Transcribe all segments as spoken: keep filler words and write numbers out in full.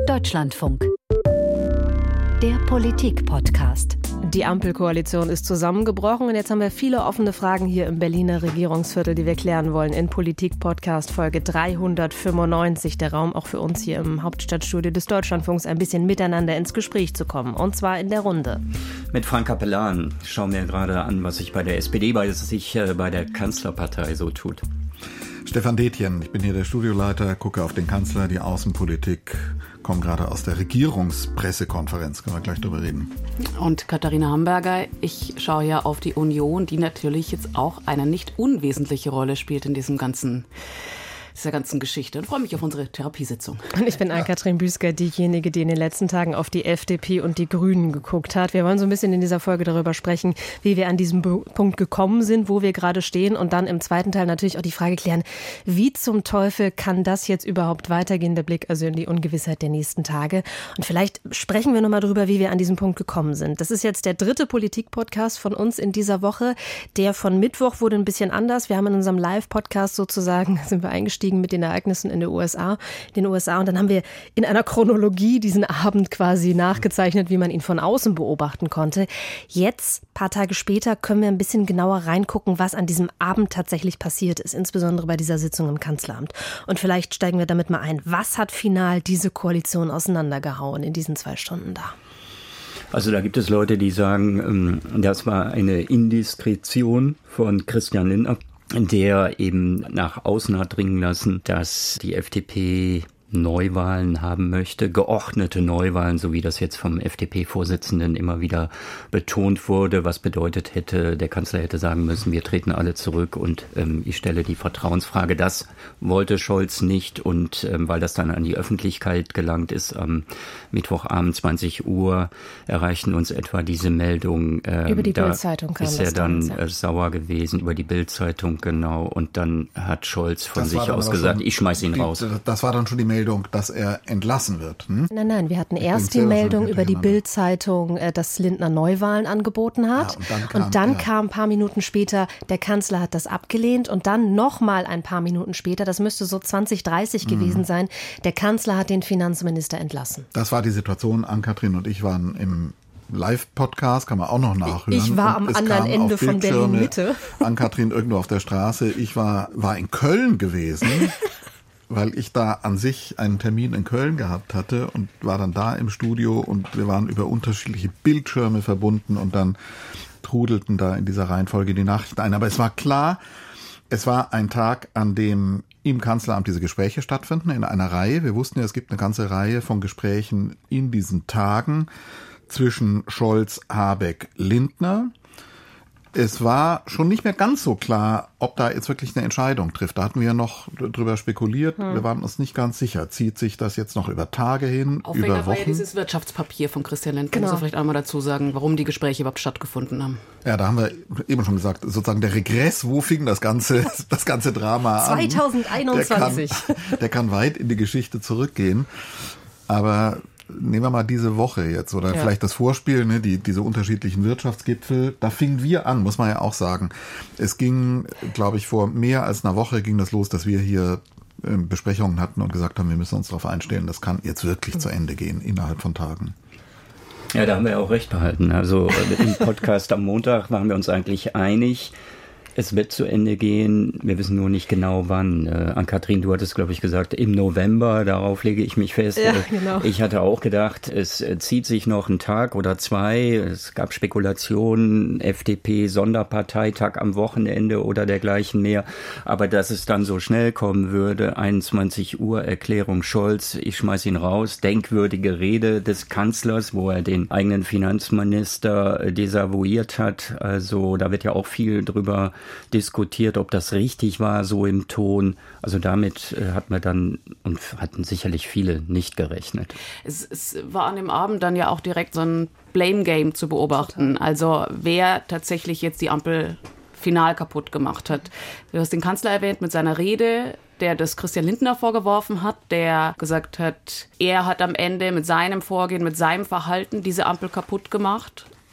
Deutschlandfunk. Der Politik-Podcast. Die Ampelkoalition ist zusammengebrochen und jetzt haben wir viele offene Fragen hier im Berliner Regierungsviertel, die wir klären wollen in Politik-Podcast Folge dreihundertfünfundneunzig. Der Raum auch für uns hier im Hauptstadtstudio des Deutschlandfunks, ein bisschen miteinander ins Gespräch zu kommen. Und zwar in der Runde. Mit Frank Capellan. Ich schaue mir gerade an, was sich bei der S P D, was sich bei der Kanzlerpartei so tut. Stefan Detjen, ich bin hier der Studioleiter, gucke auf den Kanzler, die Außenpolitik, komme gerade aus der Regierungspressekonferenz, können wir gleich drüber reden. Und Katharina Hamburger, ich schaue ja auf die Union, die natürlich jetzt auch eine nicht unwesentliche Rolle spielt in diesem ganzen dieser ganzen Geschichte und freue mich auf unsere Therapiesitzung. Und ich bin Ann-Kathrin Büsker, diejenige, die in den letzten Tagen auf die F D P und die Grünen geguckt hat. Wir wollen so ein bisschen in dieser Folge darüber sprechen, wie wir an diesem Punkt gekommen sind, wo wir gerade stehen und dann im zweiten Teil natürlich auch die Frage klären, wie zum Teufel kann das jetzt überhaupt weitergehen, der Blick also in die Ungewissheit der nächsten Tage. Und vielleicht sprechen wir nochmal darüber, wie wir an diesem Punkt gekommen sind. Das ist jetzt der dritte Politik-Podcast von uns in dieser Woche. Der von Mittwoch wurde ein bisschen anders. Wir haben in unserem Live-Podcast sozusagen, sind wir eingestiegen mit den Ereignissen in den U S A, in den U S A und dann haben wir in einer Chronologie diesen Abend quasi nachgezeichnet, wie man ihn von außen beobachten konnte. Jetzt, ein paar Tage später, können wir ein bisschen genauer reingucken, was an diesem Abend tatsächlich passiert ist, insbesondere bei dieser Sitzung im Kanzleramt. Und vielleicht steigen wir damit mal ein. Was hat final diese Koalition auseinandergehauen in diesen zwei Stunden da? Also da gibt es Leute, die sagen, das war eine Indiskretion von Christian Lindner, der eben nach außen hat dringen lassen, dass die F D P Neuwahlen haben möchte, geordnete Neuwahlen, so wie das jetzt vom F D P-Vorsitzenden immer wieder betont wurde, was bedeutet hätte, der Kanzler hätte sagen müssen, wir treten alle zurück und ähm, ich stelle die Vertrauensfrage. Das wollte Scholz nicht und ähm, weil das dann an die Öffentlichkeit gelangt ist, am Mittwochabend zwanzig Uhr erreichten uns etwa diese Meldung. Ähm, über die da Bild-Zeitung kam ist er das dann damals, ja. äh, sauer gewesen, über die Bild-Zeitung, genau. Und dann hat Scholz von Das sich aus gesagt, ich schmeiß ihn die, raus. Das war dann schon die Meldung, dass er entlassen wird. Hm? Nein, nein, wir hatten erst die Meldung über die Bild-Zeitung, dass Lindner Neuwahlen angeboten hat. Ja, und dann, kam, und dann ja. kam ein paar Minuten später, der Kanzler hat das abgelehnt. Und dann nochmal ein paar Minuten später, das müsste so zwanzig dreißig mhm. gewesen sein, der Kanzler hat den Finanzminister entlassen. Das war die Situation. Ann-Kathrin und ich waren im Live-Podcast, kann man auch noch nachhören. Ich war am anderen Ende von Berlin-Mitte. Ann-Kathrin irgendwo auf der Straße. Ich war, war in Köln gewesen. Weil ich da an sich einen Termin in Köln gehabt hatte und war dann da im Studio und wir waren über unterschiedliche Bildschirme verbunden und dann trudelten da in dieser Reihenfolge die Nachrichten ein. Aber es war klar, es war ein Tag, an dem im Kanzleramt diese Gespräche stattfinden, in einer Reihe. Wir wussten ja, es gibt eine ganze Reihe von Gesprächen in diesen Tagen zwischen Scholz, Habeck, Lindner. Es war schon nicht mehr ganz so klar, ob da jetzt wirklich eine Entscheidung trifft. Da hatten wir ja noch drüber spekuliert. Hm. Wir waren uns nicht ganz sicher. Zieht sich das jetzt noch über Tage hin, Aufhänger über Wochen? war ja dieses Wirtschaftspapier von Christian Lindner. Genau. Muss er vielleicht einmal dazu sagen, warum die Gespräche überhaupt stattgefunden haben. Ja, da haben wir eben schon gesagt, sozusagen der Regress, wo fing das ganze, das ganze Drama an? zwanzig einundzwanzig. Der kann, der kann weit in die Geschichte zurückgehen. Aber nehmen wir mal diese Woche jetzt oder ja. vielleicht das Vorspiel, ne, die, diese unterschiedlichen Wirtschaftsgipfel. Da fingen wir an, muss man ja auch sagen. Es ging, glaube ich, vor mehr als einer Woche ging das los, dass wir hier äh, Besprechungen hatten und gesagt haben, wir müssen uns darauf einstellen, das kann jetzt wirklich mhm. zu Ende gehen, innerhalb von Tagen. Ja, da haben wir auch recht behalten. Also im Podcast am Montag waren wir uns eigentlich einig, es wird zu Ende gehen. Wir wissen nur nicht genau wann. Äh, Ann-Kathrin, du hattest, glaube ich, gesagt, im November, darauf lege ich mich fest. Ja, genau. Ich hatte auch gedacht, es zieht sich noch einen Tag oder zwei. Es gab Spekulationen, F D P-Sonderparteitag am Wochenende oder dergleichen mehr. Aber dass es dann so schnell kommen würde, einundzwanzig Uhr Erklärung Scholz, ich schmeiß ihn raus, denkwürdige Rede des Kanzlers, wo er den eigenen Finanzminister desavouiert hat. Also da wird ja auch viel drüber diskutiert, ob das richtig war, so im Ton. Also damit äh, hat man dann, und hatten sicherlich viele nicht gerechnet. Es, es war an dem Abend dann ja auch direkt so ein Blame-Game zu beobachten. Also wer tatsächlich jetzt die Ampel final kaputt gemacht hat. Du hast den Kanzler erwähnt mit seiner Rede, der das Christian Lindner vorgeworfen hat, der gesagt hat, er hat am Ende mit seinem Vorgehen, mit seinem Verhalten diese Ampel kaputt gemacht.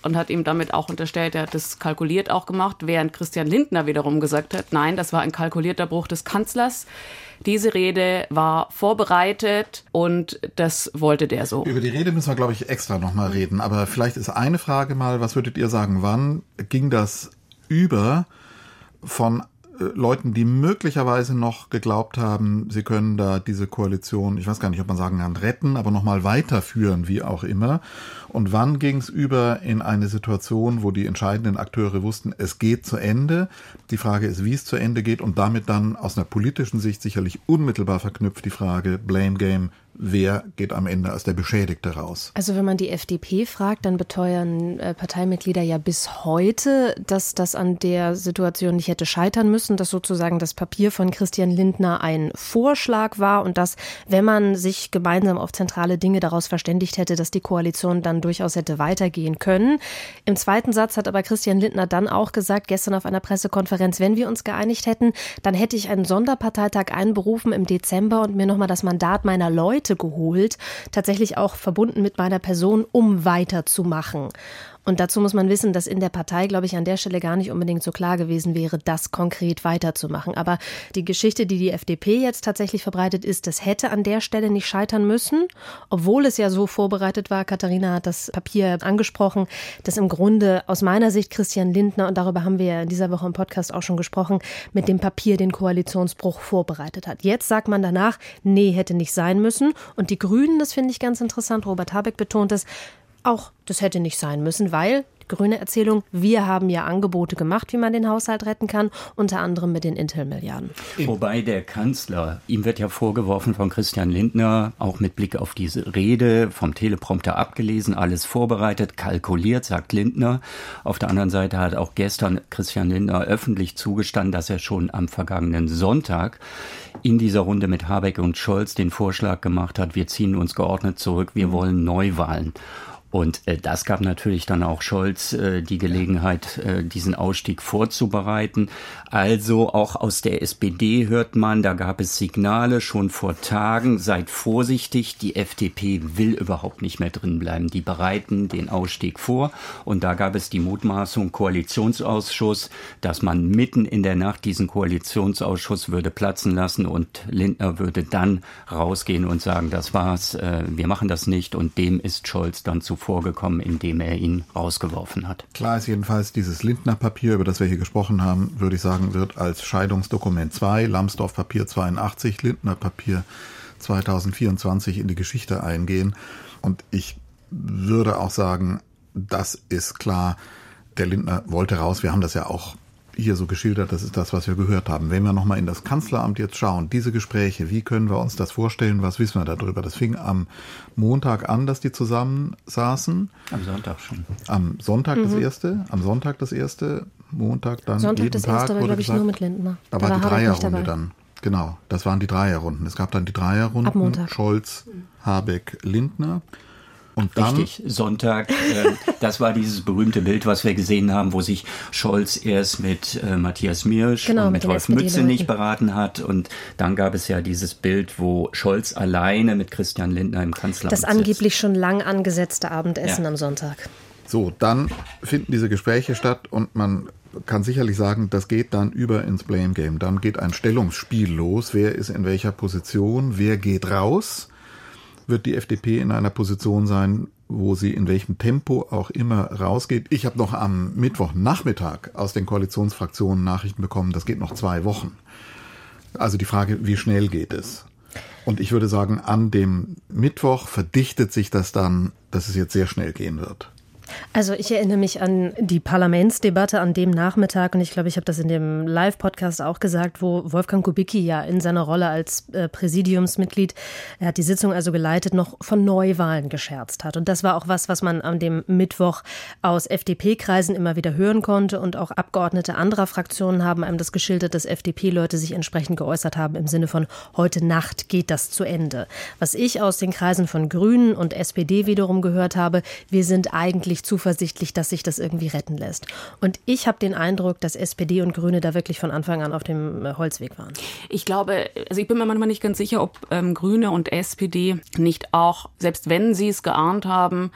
und hat ihm damit auch unterstellt, er hat das kalkuliert auch gemacht, während Christian Lindner wiederum gesagt hat, nein, das war ein kalkulierter Bruch des Kanzlers. Diese Rede war vorbereitet und das wollte der so. Über die Rede müssen wir, glaube ich, extra nochmal reden. Aber vielleicht ist eine Frage mal, was würdet ihr sagen, wann ging das über von äh, Leuten, die möglicherweise noch geglaubt haben, sie können da diese Koalition, ich weiß gar nicht, ob man sagen kann, retten, aber nochmal weiterführen, wie auch immer. Und wann ging es über in eine Situation, wo die entscheidenden Akteure wussten, es geht zu Ende. Die Frage ist, wie es zu Ende geht und damit dann aus einer politischen Sicht sicherlich unmittelbar verknüpft die Frage Blame Game, wer geht am Ende als der Beschädigte raus? Also wenn man die F D P fragt, dann beteuern äh, Parteimitglieder ja bis heute, dass das an der Situation nicht hätte scheitern müssen, dass sozusagen das Papier von Christian Lindner ein Vorschlag war und dass, wenn man sich gemeinsam auf zentrale Dinge daraus verständigt hätte, dass die Koalition dann durchaus hätte weitergehen können. Im zweiten Satz hat aber Christian Lindner dann auch gesagt, gestern auf einer Pressekonferenz, wenn wir uns geeinigt hätten, dann hätte ich einen Sonderparteitag einberufen im Dezember und mir nochmal das Mandat meiner Leute geholt, tatsächlich auch verbunden mit meiner Person, um weiterzumachen. Und dazu muss man wissen, dass in der Partei, glaube ich, an der Stelle gar nicht unbedingt so klar gewesen wäre, das konkret weiterzumachen. Aber die Geschichte, die die F D P jetzt tatsächlich verbreitet ist, das hätte an der Stelle nicht scheitern müssen, obwohl es ja so vorbereitet war. Katharina hat das Papier angesprochen, dass im Grunde aus meiner Sicht Christian Lindner, und darüber haben wir ja in dieser Woche im Podcast auch schon gesprochen, mit dem Papier den Koalitionsbruch vorbereitet hat. Jetzt sagt man danach, nee, hätte nicht sein müssen. Und die Grünen, das finde ich ganz interessant, Robert Habeck betont es, auch das hätte nicht sein müssen, weil, grüne Erzählung, wir haben ja Angebote gemacht, wie man den Haushalt retten kann, unter anderem mit den Intel-Milliarden. Wobei der Kanzler, ihm wird ja vorgeworfen von Christian Lindner, auch mit Blick auf diese Rede, vom Teleprompter abgelesen, alles vorbereitet, kalkuliert, sagt Lindner. Auf der anderen Seite hat auch gestern Christian Lindner öffentlich zugestanden, dass er schon am vergangenen Sonntag in dieser Runde mit Habeck und Scholz den Vorschlag gemacht hat, wir ziehen uns geordnet zurück, wir wollen Neuwahlen. Und äh, das gab natürlich dann auch Scholz äh, die Gelegenheit, äh, diesen Ausstieg vorzubereiten. Also auch aus der S P D hört man, da gab es Signale schon vor Tagen, seid vorsichtig, die F D P will überhaupt nicht mehr drin bleiben. Die bereiten den Ausstieg vor. Und da gab es die Mutmaßung Koalitionsausschuss, dass man mitten in der Nacht diesen Koalitionsausschuss würde platzen lassen und Lindner würde dann rausgehen und sagen, das war's, äh, wir machen das nicht. Und dem ist Scholz dann zu vorgekommen, indem er ihn rausgeworfen hat. Klar ist jedenfalls, dieses Lindner-Papier, über das wir hier gesprochen haben, würde ich sagen, wird als Scheidungsdokument zwei, Lambsdorff-Papier zweiundachtzig, Lindner-Papier zweitausendvierundzwanzig in die Geschichte eingehen. Und ich würde auch sagen, das ist klar, der Lindner wollte raus. Wir haben das ja auch hier so geschildert, das ist das, was wir gehört haben. Wenn wir nochmal in das Kanzleramt jetzt schauen, diese Gespräche, wie können wir uns das vorstellen, was wissen wir darüber? Das fing am Montag an, dass die zusammen saßen. Am Sonntag schon. Am Sonntag mhm. das erste, am Sonntag das erste, Montag dann Sonntag jeden das Tag erste war, glaube ich, gesagt, nur mit Lindner. Da da war die war Dreierrunde dann. Genau, das waren die Dreierrunden. Es gab dann die Dreierrunden, ab Montag. Scholz, Habeck, Lindner. Und dann, Richtig, Sonntag, äh, das war dieses berühmte Bild, was wir gesehen haben, wo sich Scholz erst mit äh, Matthias Mirsch genau, und mit mit Wolf Mützenich beraten hat. Und dann gab es ja dieses Bild, wo Scholz alleine mit Christian Lindner im Kanzleramt Das sitzt. angeblich schon lang angesetzte Abendessen Ja. am Sonntag. so, dann finden diese Gespräche statt und man kann sicherlich sagen, das geht dann über ins Blame Game. Dann geht ein Stellungsspiel los. Wer ist in welcher Position? Wer geht raus? Wird die F D P in einer Position sein, wo sie in welchem Tempo auch immer rausgeht. Ich habe noch am Mittwochnachmittag aus den Koalitionsfraktionen Nachrichten bekommen, das geht noch zwei Wochen. Also die Frage, wie schnell geht es? Und ich würde sagen, an dem Mittwoch verdichtet sich das dann, dass es jetzt sehr schnell gehen wird. Also ich erinnere mich an die Parlamentsdebatte an dem Nachmittag und ich glaube, ich habe das in dem Live-Podcast auch gesagt, wo Wolfgang Kubicki ja in seiner Rolle als äh, Präsidiumsmitglied, er hat die Sitzung also geleitet, noch von Neuwahlen gescherzt hat. Und das war auch was, was man an dem Mittwoch aus F D P-Kreisen immer wieder hören konnte und auch Abgeordnete anderer Fraktionen haben einem das geschildert, dass F D P-Leute sich entsprechend geäußert haben im Sinne von, heute Nacht geht das zu Ende. Was ich aus den Kreisen von Grünen und S P D wiederum gehört habe, wir sind eigentlich zuversichtlich, dass sich das irgendwie retten lässt. Und ich habe den Eindruck, dass S P D und Grüne da wirklich von Anfang an auf dem Holzweg waren. Ich glaube, also ich bin mir manchmal nicht ganz sicher, ob ähm, Grüne und S P D nicht auch, selbst wenn sie es geahnt haben,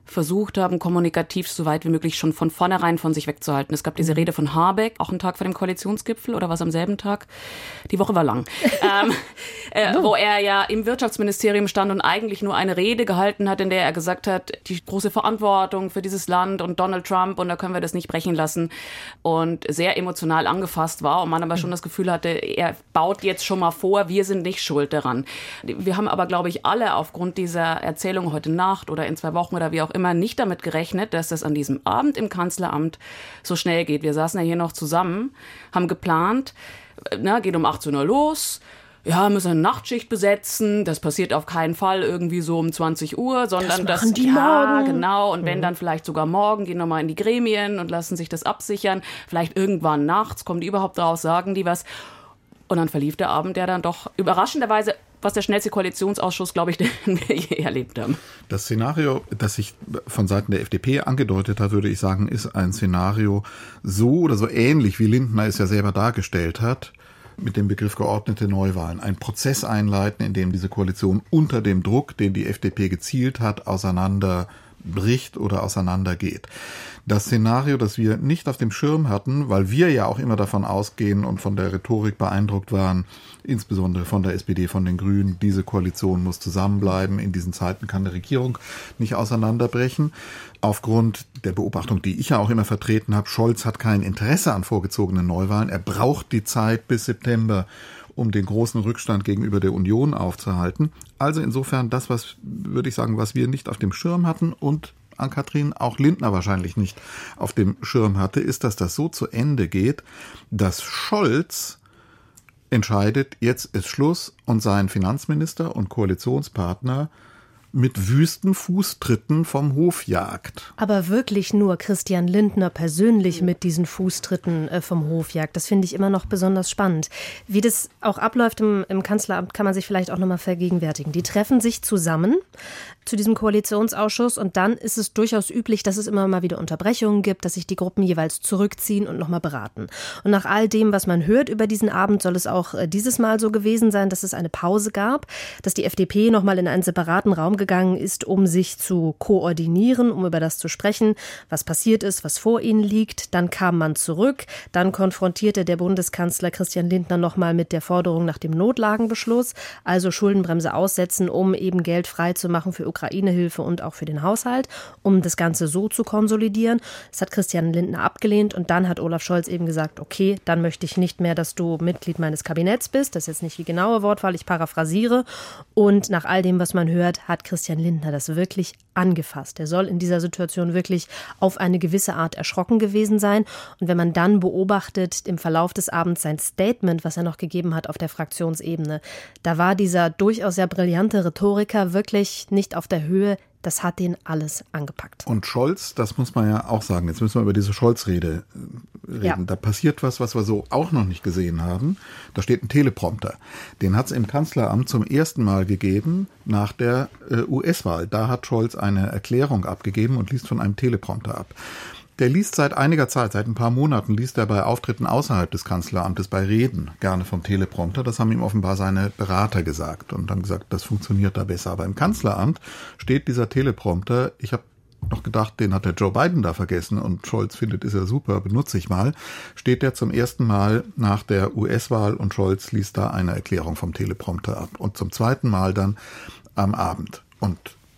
versucht haben, kommunikativ so weit wie möglich schon von vornherein von sich wegzuhalten. Es gab diese Rede von Habeck, auch einen Tag vor dem Koalitionsgipfel oder was am selben Tag. Die Woche war lang. ähm, äh, wo er ja im Wirtschaftsministerium stand und eigentlich nur eine Rede gehalten hat, in der er gesagt hat, die große Verantwortung für dieses Land und Donald Trump und da können wir das nicht brechen lassen und sehr emotional angefasst war und man aber schon das Gefühl hatte, er baut jetzt schon mal vor, wir sind nicht schuld daran. Wir haben aber, glaube ich, alle aufgrund dieser Erzählung heute Nacht oder in zwei Wochen oder wie auch immer nicht damit gerechnet, dass das an diesem Abend im Kanzleramt so schnell geht. Wir saßen ja hier noch zusammen, haben geplant, na, geht um achtzehn Uhr los, ja, müssen eine Nachtschicht besetzen, das passiert auf keinen Fall irgendwie so um zwanzig Uhr, sondern das, machen das die ja, morgen. genau, und wenn mhm. dann vielleicht sogar morgen, gehen nochmal in die Gremien und lassen sich das absichern, vielleicht irgendwann nachts, kommen die überhaupt raus, sagen die was. Und dann verlief der Abend ja dann doch überraschenderweise, was der schnellste Koalitionsausschuss, glaube ich, den wir je erlebt haben. Das Szenario, das sich von Seiten der F D P angedeutet hat, würde ich sagen, ist ein Szenario so oder so ähnlich, wie Lindner es ja selber dargestellt hat, mit dem Begriff geordnete Neuwahlen. Ein Prozess einleiten, in dem diese Koalition unter dem Druck, den die F D P gezielt hat, auseinanderbricht oder auseinandergeht. Das Szenario, das wir nicht auf dem Schirm hatten, weil wir ja auch immer davon ausgehen und von der Rhetorik beeindruckt waren, insbesondere von der S P D, von den Grünen, diese Koalition muss zusammenbleiben, in diesen Zeiten kann eine Regierung nicht auseinanderbrechen. Aufgrund der Beobachtung, die ich ja auch immer vertreten habe, Scholz hat kein Interesse an vorgezogenen Neuwahlen, er braucht die Zeit bis September, um den großen Rückstand gegenüber der Union aufzuhalten. Also insofern das, was, würde ich sagen, was wir nicht auf dem Schirm hatten und Ann-Kathrin auch Lindner wahrscheinlich nicht auf dem Schirm hatte, ist, dass das so zu Ende geht, dass Scholz entscheidet, jetzt ist Schluss und sein Finanzminister und Koalitionspartner mit wüsten Fußtritten vom Hof jagt. Aber wirklich nur Christian Lindner persönlich mit diesen Fußtritten äh, vom Hof jagt. Das finde ich immer noch besonders spannend. Wie das auch abläuft im, im Kanzleramt, kann man sich vielleicht auch nochmal vergegenwärtigen. Die treffen sich zusammen zu diesem Koalitionsausschuss und dann ist es durchaus üblich, dass es immer mal wieder Unterbrechungen gibt, dass sich die Gruppen jeweils zurückziehen und nochmal beraten. Und nach all dem, was man hört über diesen Abend, soll es auch äh, dieses Mal so gewesen sein, dass es eine Pause gab, dass die F D P nochmal in einen separaten Raum gegangen ist, um sich zu koordinieren, um über das zu sprechen, was passiert ist, was vor ihnen liegt. Dann kam man zurück, dann konfrontierte der Bundeskanzler Christian Lindner nochmal mit der Forderung nach dem Notlagenbeschluss, also Schuldenbremse aussetzen, um eben Geld frei zu machen für Ukraine-Hilfe und auch für den Haushalt, um das Ganze so zu konsolidieren. Das hat Christian Lindner abgelehnt und dann hat Olaf Scholz eben gesagt, okay, dann möchte ich nicht mehr, dass du Mitglied meines Kabinetts bist. Das ist jetzt nicht die genaue Wortwahl, ich paraphrasiere. Und nach all dem, was man hört, hat Christian Lindner das wirklich angefasst. Er soll in dieser Situation wirklich auf eine gewisse Art erschrocken gewesen sein. Und wenn man dann beobachtet, im Verlauf des Abends sein Statement, was er noch gegeben hat auf der Fraktionsebene, da war dieser durchaus sehr brillante Rhetoriker wirklich nicht auf der Höhe. Das hat den alles angepackt. Und Scholz, das muss man ja auch sagen, jetzt müssen wir über diese Scholz-Rede reden. Ja. Da passiert was, was wir so auch noch nicht gesehen haben. Da steht ein Teleprompter. Den hat es im Kanzleramt zum ersten Mal gegeben nach der äh, U S-Wahl. Da hat Scholz eine Erklärung abgegeben und liest von einem Teleprompter ab. Der liest seit einiger Zeit, seit ein paar Monaten, liest er bei Auftritten außerhalb des Kanzleramtes, bei Reden, gerne vom Teleprompter. Das haben ihm offenbar seine Berater gesagt und dann gesagt, das funktioniert da besser. Aber im Kanzleramt steht dieser Teleprompter, ich habe noch gedacht, den hat der Joe Biden da vergessen und Scholz findet, ist ja super, benutze ich mal, steht der zum ersten Mal nach der U S-Wahl und Scholz liest da eine Erklärung vom Teleprompter ab. Und zum zweiten Mal dann am Abend. Und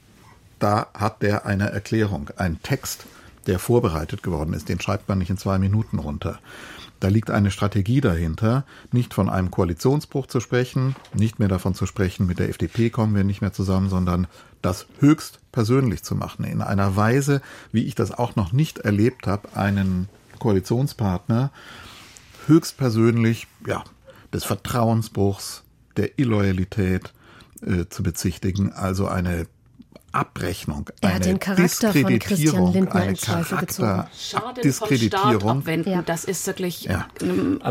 da hat der eine Erklärung, einen Text, der vorbereitet geworden ist, den schreibt man nicht in zwei Minuten runter. Da liegt eine Strategie dahinter, nicht von einem Koalitionsbruch zu sprechen, nicht mehr davon zu sprechen, mit der F D P kommen wir nicht mehr zusammen, sondern das höchst persönlich zu machen. In einer Weise, wie ich das auch noch nicht erlebt habe, einen Koalitionspartner höchst persönlich, ja, des Vertrauensbruchs, der Illoyalität äh, zu bezichtigen, also eine Abrechnung, er eine hat den Charakter von Christian Lindner eine in Zweifel gezogen. Schaden vom Staat abwenden, ja. das ist wirklich... Ja. Aber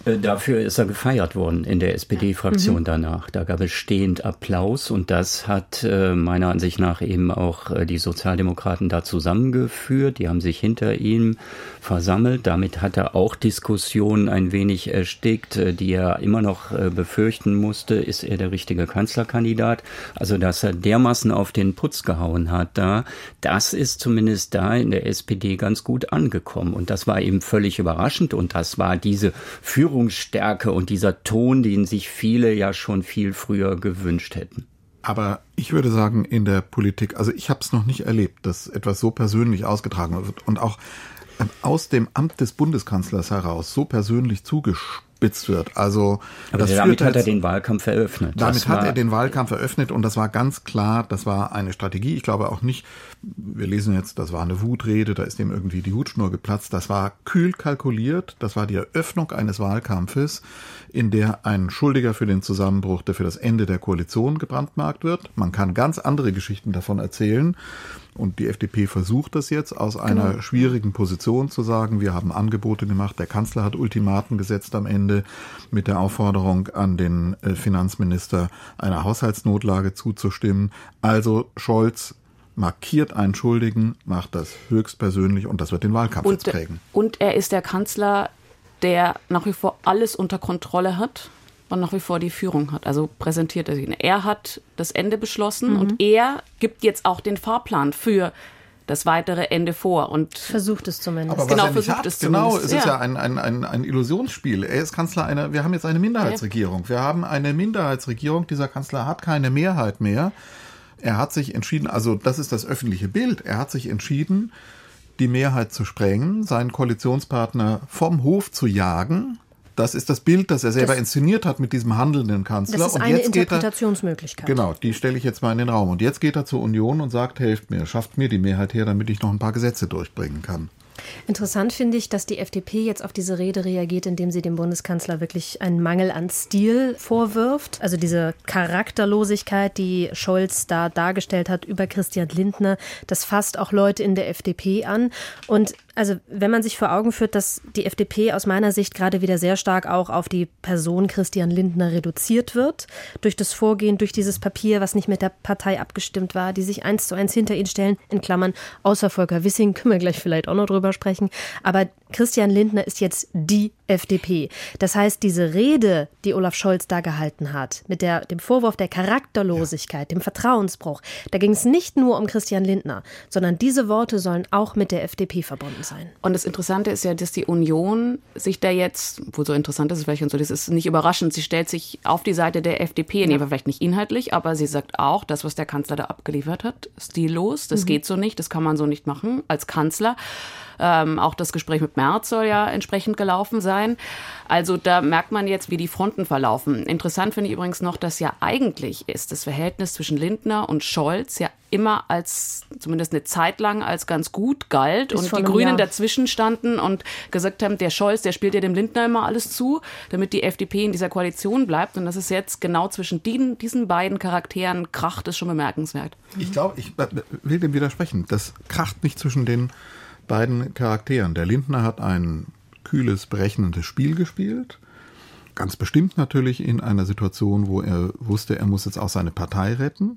Dafür ist er gefeiert worden in der S P D-Fraktion mhm. danach. Da gab es stehend Applaus und das hat äh, meiner Ansicht nach eben auch äh, die Sozialdemokraten da zusammengeführt. Die haben sich hinter ihm versammelt. Damit hat er auch Diskussionen ein wenig erstickt, äh, die er immer noch äh, befürchten musste. Ist er der richtige Kanzlerkandidat? Also, dass er dermaßen auf den Putz gehauen hat da, das ist zumindest da in der S P D ganz gut angekommen. Und das war eben völlig überraschend und das war diese Führung Führungsstärke und dieser Ton, den sich viele ja schon viel früher gewünscht hätten. Aber ich würde sagen, in der Politik, also ich habe es noch nicht erlebt, dass etwas so persönlich ausgetragen wird und auch aus dem Amt des Bundeskanzlers heraus so persönlich zugespitzt wird. Also Aber das damit hat jetzt, er den Wahlkampf eröffnet. Damit hat er den Wahlkampf eröffnet und das war ganz klar, das war eine Strategie. Ich glaube auch nicht, wir lesen jetzt, das war eine Wutrede, da ist ihm irgendwie die Hutschnur geplatzt. Das war kühl kalkuliert, das war die Eröffnung eines Wahlkampfes, in der ein Schuldiger für den Zusammenbruch, der für das Ende der Koalition gebrandmarkt wird. Man kann ganz andere Geschichten davon erzählen. Und die F D P versucht das jetzt aus einer genau. schwierigen Position zu sagen, wir haben Angebote gemacht, der Kanzler hat Ultimaten gesetzt am Ende mit der Aufforderung an den Finanzminister, einer Haushaltsnotlage zuzustimmen. Also Scholz markiert einen Schuldigen, macht das höchstpersönlich und das wird den Wahlkampf und, jetzt prägen. Und er ist der Kanzler, der nach wie vor alles unter Kontrolle hat und nach wie vor die Führung hat. Also präsentiert er sich. Er hat das Ende beschlossen mhm. und er gibt jetzt auch den Fahrplan für das weitere Ende vor. Und versucht es zumindest. Aber genau, was er versucht hat, es genau, zumindest. es ist ja, ja ein, ein, ein, ein Illusionsspiel. Er ist Kanzler einer, wir haben jetzt eine Minderheitsregierung. Wir haben eine Minderheitsregierung, dieser Kanzler hat keine Mehrheit mehr. Er hat sich entschieden, also das ist das öffentliche Bild, er hat sich entschieden, die Mehrheit zu sprengen, seinen Koalitionspartner vom Hof zu jagen. Das ist das Bild, das er selber das, inszeniert hat mit diesem handelnden Kanzler. Das ist und eine jetzt Interpretationsmöglichkeit. Geht er, genau, die stelle ich jetzt mal in den Raum. Und jetzt geht er zur Union und sagt, helft mir, schafft mir die Mehrheit her, damit ich noch ein paar Gesetze durchbringen kann. Interessant finde ich, dass die F D P jetzt auf diese Rede reagiert, indem sie dem Bundeskanzler wirklich einen Mangel an Stil vorwirft. Also diese Charakterlosigkeit, die Scholz da dargestellt hat über Christian Lindner, das fasst auch Leute in der F D P an. Und also wenn man sich vor Augen führt, dass die F D P aus meiner Sicht gerade wieder sehr stark auch auf die Person Christian Lindner reduziert wird, durch das Vorgehen, durch dieses Papier, was nicht mit der Partei abgestimmt war, die sich eins zu eins hinter ihn stellen, in Klammern, außer Volker Wissing, können wir gleich vielleicht auch noch drüber sprechen, aber Christian Lindner ist jetzt die F D P. Das heißt, diese Rede, die Olaf Scholz da gehalten hat, mit der, dem Vorwurf der Charakterlosigkeit, dem Vertrauensbruch, da ging es nicht nur um Christian Lindner, sondern diese Worte sollen auch mit der F D P verbunden sein. Und das Interessante ist ja, dass die Union sich da jetzt, wo so interessant ist es vielleicht und so, das ist nicht überraschend, sie stellt sich auf die Seite der F D P, ja. vielleicht nicht inhaltlich, aber sie sagt auch, das, was der Kanzler da abgeliefert hat, stillos, das mhm. geht so nicht, das kann man so nicht machen als Kanzler. Ähm, auch das Gespräch mit Merz soll ja entsprechend gelaufen sein. Also da merkt man jetzt, wie die Fronten verlaufen. Interessant finde ich übrigens noch, dass ja eigentlich ist das Verhältnis zwischen Lindner und Scholz ja immer als, zumindest eine Zeit lang, als ganz gut galt. Bis und die Grünen Jahr. dazwischen standen und gesagt haben, der Scholz, der spielt ja dem Lindner immer alles zu, damit die F D P in dieser Koalition bleibt. Und das ist jetzt genau zwischen diesen, diesen beiden Charakteren kracht, ist schon bemerkenswert. Ich glaube, ich will dem widersprechen. Das kracht nicht zwischen den beiden Charakteren. Der Lindner hat ein kühles, berechnendes Spiel gespielt. Ganz bestimmt natürlich in einer Situation, wo er wusste, er muss jetzt auch seine Partei retten.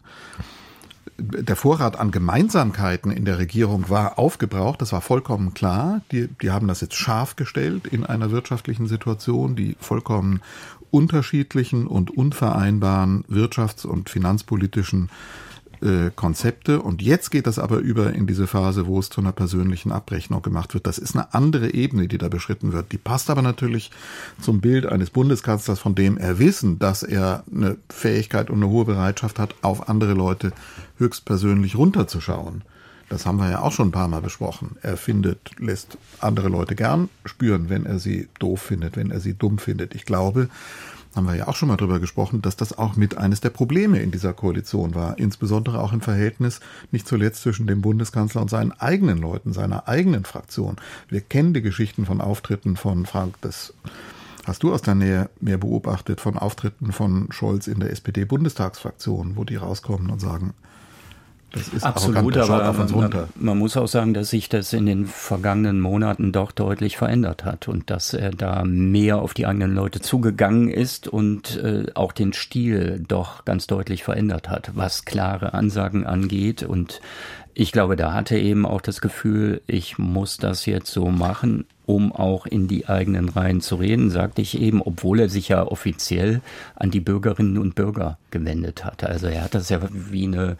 Der Vorrat an Gemeinsamkeiten in der Regierung war aufgebraucht, das war vollkommen klar. Die, die haben das jetzt scharf gestellt in einer wirtschaftlichen Situation, die vollkommen unterschiedlichen und unvereinbaren wirtschafts- und finanzpolitischen Konzepte. Und jetzt geht das aber über in diese Phase, wo es zu einer persönlichen Abrechnung gemacht wird. Das ist eine andere Ebene, die da beschritten wird. Die passt aber natürlich zum Bild eines Bundeskanzlers, von dem er wissen, dass er eine Fähigkeit und eine hohe Bereitschaft hat, auf andere Leute höchstpersönlich runterzuschauen. Das haben wir ja auch schon ein paar Mal besprochen. Er findet, lässt andere Leute gern spüren, wenn er sie doof findet, wenn er sie dumm findet. Ich glaube, haben wir ja auch schon mal drüber gesprochen, dass das auch mit eines der Probleme in dieser Koalition war. Insbesondere auch im Verhältnis nicht zuletzt zwischen dem Bundeskanzler und seinen eigenen Leuten, seiner eigenen Fraktion. Wir kennen die Geschichten von Auftritten von Frank, das hast du aus der Nähe mehr beobachtet, von Auftritten von Scholz in der S P D-Bundestagsfraktion, wo die rauskommen und sagen, Das ist absolut, aber auf uns runter. Man, man muss auch sagen, dass sich das in den vergangenen Monaten doch deutlich verändert hat und dass er da mehr auf die eigenen Leute zugegangen ist und äh, auch den Stil doch ganz deutlich verändert hat, was klare Ansagen angeht. Und ich glaube, da hat er eben auch das Gefühl, ich muss das jetzt so machen, um auch in die eigenen Reihen zu reden, sagte ich eben, obwohl er sich ja offiziell an die Bürgerinnen und Bürger gewendet hat. Also er hat das ja wie eine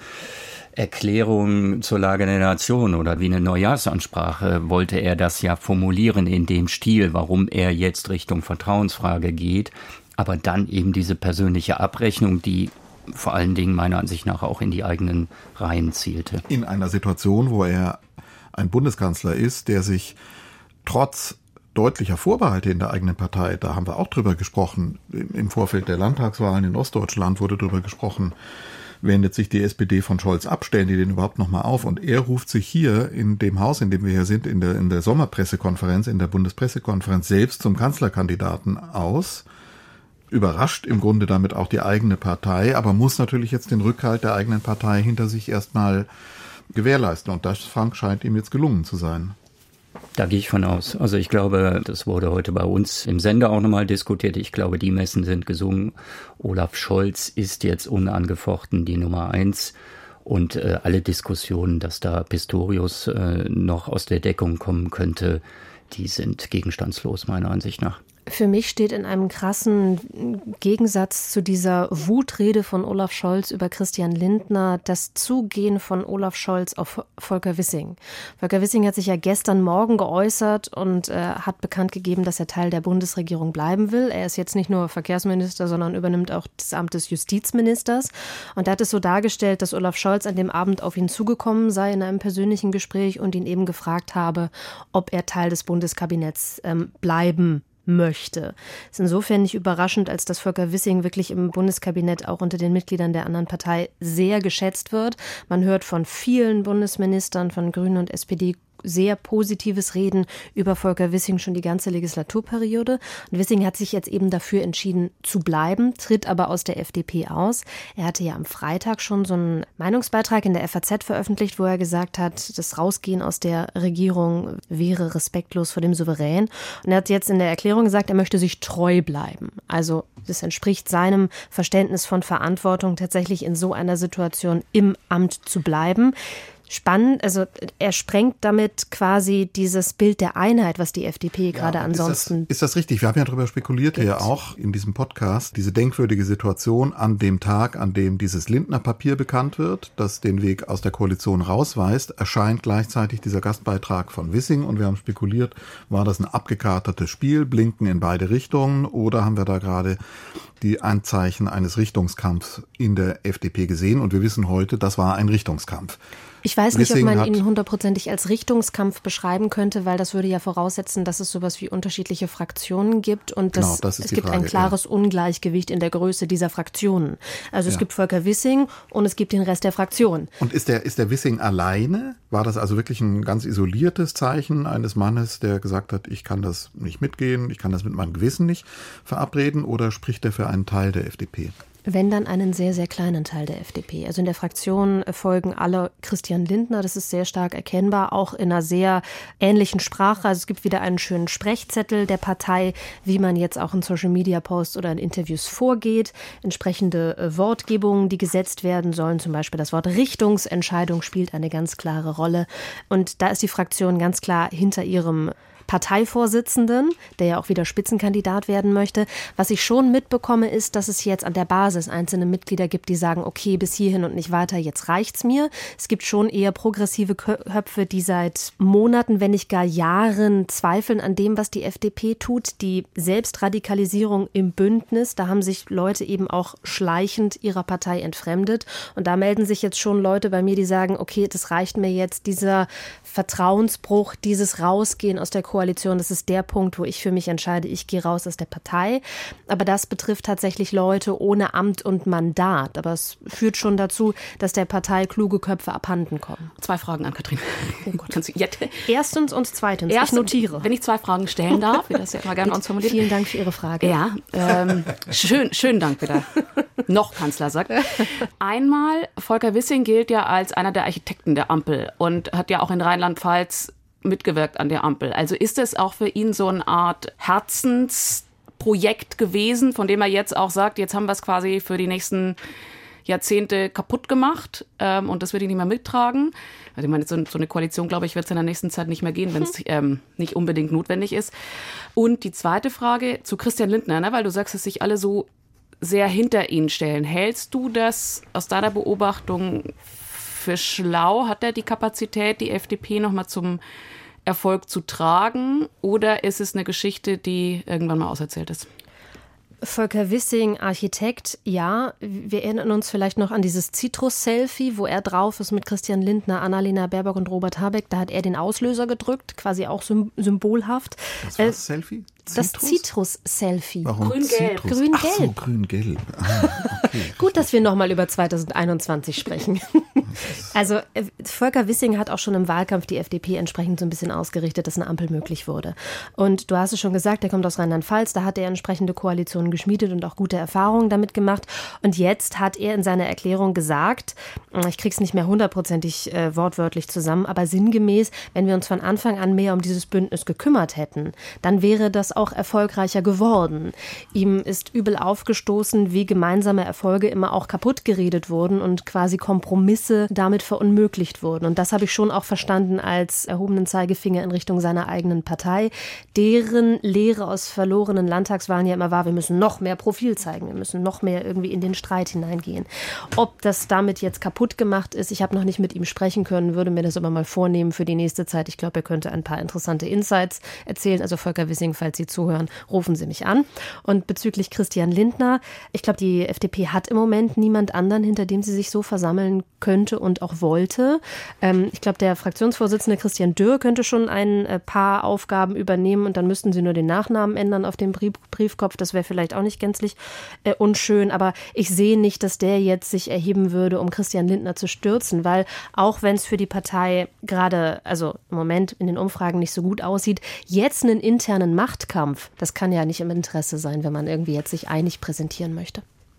Erklärung zur Lage der Nation oder wie eine Neujahrsansprache wollte er das ja formulieren in dem Stil, warum er jetzt Richtung Vertrauensfrage geht. Aber dann eben diese persönliche Abrechnung, die vor allen Dingen meiner Ansicht nach auch in die eigenen Reihen zielte. In einer Situation, wo er ein Bundeskanzler ist, der sich trotz deutlicher Vorbehalte in der eigenen Partei, da haben wir auch drüber gesprochen, im Vorfeld der Landtagswahlen in Ostdeutschland wurde drüber gesprochen, wendet sich die S P D von Scholz ab, stellen die den überhaupt nochmal auf? Und er ruft sich hier in dem Haus, in dem wir hier sind, in der, in der Sommerpressekonferenz, in der Bundespressekonferenz selbst zum Kanzlerkandidaten aus, überrascht im Grunde damit auch die eigene Partei, aber muss natürlich jetzt den Rückhalt der eigenen Partei hinter sich erstmal gewährleisten. Und das, Frank, scheint ihm jetzt gelungen zu sein. Da gehe ich von aus. Also ich glaube, das wurde heute bei uns im Sender auch nochmal diskutiert. Ich glaube, die Messen sind gesungen. Olaf Scholz ist jetzt unangefochten die Nummer eins. Und äh, alle Diskussionen, dass da Pistorius äh, noch aus der Deckung kommen könnte, die sind gegenstandslos meiner Ansicht nach. Für mich steht in einem krassen Gegensatz zu dieser Wutrede von Olaf Scholz über Christian Lindner das Zugehen von Olaf Scholz auf Volker Wissing. Volker Wissing hat sich ja gestern Morgen geäußert und äh, hat bekannt gegeben, dass er Teil der Bundesregierung bleiben will. Er ist jetzt nicht nur Verkehrsminister, sondern übernimmt auch das Amt des Justizministers. Und er hat es so dargestellt, dass Olaf Scholz an dem Abend auf ihn zugekommen sei in einem persönlichen Gespräch und ihn eben gefragt habe, ob er Teil des Bundeskabinetts ähm, bleiben möchte. Ist insofern nicht überraschend, als dass Volker Wissing wirklich im Bundeskabinett auch unter den Mitgliedern der anderen Partei sehr geschätzt wird. Man hört von vielen Bundesministern, von Grünen und S P D, sehr positives Reden über Volker Wissing schon die ganze Legislaturperiode. Und Wissing hat sich jetzt eben dafür entschieden zu bleiben, tritt aber aus der F D P aus. Er hatte ja am Freitag schon so einen Meinungsbeitrag in der F A Z veröffentlicht, wo er gesagt hat, das Rausgehen aus der Regierung wäre respektlos vor dem Souverän. Und er hat jetzt in der Erklärung gesagt, er möchte sich treu bleiben. Also das entspricht seinem Verständnis von Verantwortung, tatsächlich in so einer Situation im Amt zu bleiben. Spannend, also er sprengt damit quasi dieses Bild der Einheit, was die F D P gerade ja, ansonsten... Ist das, ist das richtig? Wir haben ja darüber spekuliert hier auch in diesem Podcast, diese denkwürdige Situation an dem Tag, an dem dieses Lindner-Papier bekannt wird, das den Weg aus der Koalition rausweist, erscheint gleichzeitig dieser Gastbeitrag von Wissing und wir haben spekuliert, war das ein abgekartetes Spiel, blinken in beide Richtungen oder haben wir da gerade die Anzeichen eines Richtungskampfs in der F D P gesehen und wir wissen heute, das war ein Richtungskampf. Ich weiß nicht, Wissing ob man ihn hundertprozentig als Richtungskampf beschreiben könnte, weil das würde ja voraussetzen, dass es sowas wie unterschiedliche Fraktionen gibt und das, genau, das es gibt Frage, ein klares ja. Ungleichgewicht in der Größe dieser Fraktionen. Also es ja. gibt Volker Wissing und es gibt den Rest der Fraktion. Und ist der, ist der Wissing alleine? War das also wirklich ein ganz isoliertes Zeichen eines Mannes, der gesagt hat, ich kann das nicht mitgehen, ich kann das mit meinem Gewissen nicht verabreden oder spricht er für einen Teil der F D P? Wenn, dann einen sehr, sehr kleinen Teil der F D P. Also in der Fraktion folgen alle Christian Lindner, das ist sehr stark erkennbar, auch in einer sehr ähnlichen Sprache. Also es gibt wieder einen schönen Sprechzettel der Partei, wie man jetzt auch in Social-Media-Posts oder in Interviews vorgeht. Entsprechende Wortgebungen, die gesetzt werden sollen, zum Beispiel das Wort Richtungsentscheidung spielt eine ganz klare Rolle. Und da ist die Fraktion ganz klar hinter ihrem Parteivorsitzenden, der ja auch wieder Spitzenkandidat werden möchte. Was ich schon mitbekomme, ist, dass es jetzt an der Basis einzelne Mitglieder gibt, die sagen, okay, bis hierhin und nicht weiter, jetzt reicht's mir. Es gibt schon eher progressive Köpfe, die seit Monaten, wenn nicht gar Jahren zweifeln an dem, was die F D P tut. Die Selbstradikalisierung im Bündnis, da haben sich Leute eben auch schleichend ihrer Partei entfremdet. Und da melden sich jetzt schon Leute bei mir, die sagen, okay, das reicht mir jetzt, dieser Vertrauensbruch, dieses Rausgehen aus der Koalition, das ist der Punkt, wo ich für mich entscheide, ich gehe raus aus der Partei. Aber das betrifft tatsächlich Leute ohne Amt und Mandat. Aber es führt schon dazu, dass der Partei kluge Köpfe abhanden kommen. Zwei Fragen an Katrin. Oh Gott. Kannst du, jetzt? Erstens und zweitens, Erst, ich notiere. Wenn ich zwei Fragen stellen darf, wie das ja immer gerne uns formuliert. Vielen Dank für Ihre Frage. Ja, ähm, schön, schönen Dank wieder. Noch Kanzler sagt. Einmal, Volker Wissing gilt ja als einer der Architekten der Ampel und hat ja auch in Rheinland-Pfalz mitgewirkt an der Ampel. Also ist es auch für ihn so eine Art Herzensprojekt gewesen, von dem er jetzt auch sagt, jetzt haben wir es quasi für die nächsten Jahrzehnte kaputt gemacht ähm, und das wird ihn nicht mehr mittragen. Also ich meine, so, so eine Koalition, glaube ich, wird es in der nächsten Zeit nicht mehr gehen, wenn es ähm, nicht unbedingt notwendig ist. Und die zweite Frage zu Christian Lindner, ne, weil du sagst, dass sich alle so sehr hinter ihn stellen. Hältst du das aus deiner Beobachtung für schlau? Hat er die Kapazität, die F D P nochmal zum Erfolg zu tragen? Oder ist es eine Geschichte, die irgendwann mal auserzählt ist? Volker Wissing, Architekt, ja. Wir erinnern uns vielleicht noch an dieses Citrus-Selfie, wo er drauf ist mit Christian Lindner, Annalena Baerbock und Robert Habeck. Da hat er den Auslöser gedrückt, quasi auch symbolhaft. Das war das Selfie? Das Citrus-Selfie. Warum Grün-Gelb. Citrus? Grün-Gelb. Ach so, grün-gelb. Ah, okay. Gut, dass wir nochmal über zwanzig einundzwanzig sprechen. Also Volker Wissing hat auch schon im Wahlkampf die F D P entsprechend so ein bisschen ausgerichtet, dass eine Ampel möglich wurde. Und du hast es schon gesagt, er kommt aus Rheinland-Pfalz, da hat er entsprechende Koalitionen geschmiedet und auch gute Erfahrungen damit gemacht. Und jetzt hat er in seiner Erklärung gesagt, ich krieg's nicht mehr hundertprozentig äh, wortwörtlich zusammen, aber sinngemäß, wenn wir uns von Anfang an mehr um dieses Bündnis gekümmert hätten, dann wäre das auch erfolgreicher geworden. Ihm ist übel aufgestoßen, wie gemeinsame Erfolge immer auch kaputt geredet wurden und quasi Kompromisse damit verunmöglicht wurden. Und das habe ich schon auch verstanden als erhobenen Zeigefinger in Richtung seiner eigenen Partei, deren Lehre aus verlorenen Landtagswahlen ja immer war, wir müssen noch mehr Profil zeigen, wir müssen noch mehr irgendwie in den Streit hineingehen. Ob das damit jetzt kaputt gemacht ist, ich habe noch nicht mit ihm sprechen können, würde mir das aber mal vornehmen für die nächste Zeit. Ich glaube, er könnte ein paar interessante Insights erzählen. Also Volker Wissing, falls Sie zuhören, rufen Sie mich an. Und bezüglich Christian Lindner, ich glaube, die F D P hat im Moment niemand anderen, hinter dem sie sich so versammeln könnte und auch wollte. Ähm, ich glaube, der Fraktionsvorsitzende Christian Dürr könnte schon ein äh, paar Aufgaben übernehmen und dann müssten sie nur den Nachnamen ändern auf dem Brief- Briefkopf. Das wäre vielleicht auch nicht gänzlich äh, unschön, aber ich sehe nicht, dass der jetzt sich erheben würde, um Christian Lindner zu stürzen, weil auch wenn es für die Partei gerade, also im Moment in den Umfragen nicht so gut aussieht, jetzt einen internen Machtkampf, das kann ja nicht im Interesse sein, wenn man irgendwie jetzt sich einig präsentieren möchte.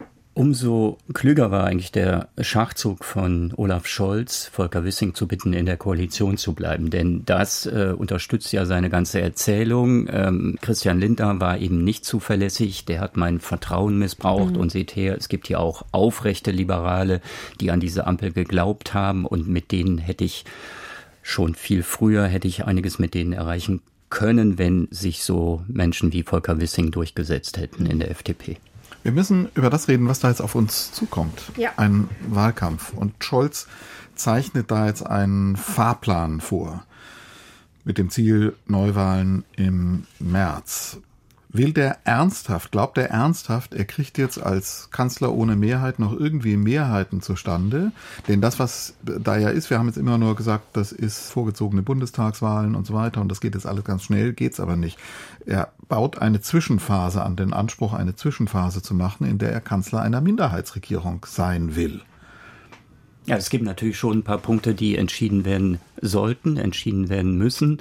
Umso klüger war eigentlich der Schachzug von Olaf Scholz, Volker Wissing zu bitten, in der Koalition zu bleiben. Denn das äh, unterstützt ja seine ganze Erzählung. Ähm, Christian Lindner war eben nicht zuverlässig, der hat mein Vertrauen missbraucht. Mhm. Und seht her, es gibt hier auch aufrechte Liberale, die an diese Ampel geglaubt haben. Und mit denen hätte ich schon viel früher, hätte ich einiges mit denen erreichen können, wenn sich so Menschen wie Volker Wissing durchgesetzt hätten in der F D P. Wir müssen über das reden, was da jetzt auf uns zukommt. Ja. Ein Wahlkampf. Und Scholz zeichnet da jetzt einen Fahrplan vor mit dem Ziel Neuwahlen im März. Will der ernsthaft, glaubt er ernsthaft, er kriegt jetzt als Kanzler ohne Mehrheit noch irgendwie Mehrheiten zustande? Denn das, was da ja ist, wir haben jetzt immer nur gesagt, das ist vorgezogene Bundestagswahlen und so weiter und das geht jetzt alles ganz schnell, geht's aber nicht. Er baut eine Zwischenphase an, den Anspruch, eine Zwischenphase zu machen, in der er Kanzler einer Minderheitsregierung sein will. Ja, es gibt natürlich schon ein paar Punkte, die entschieden werden sollten, entschieden werden müssen.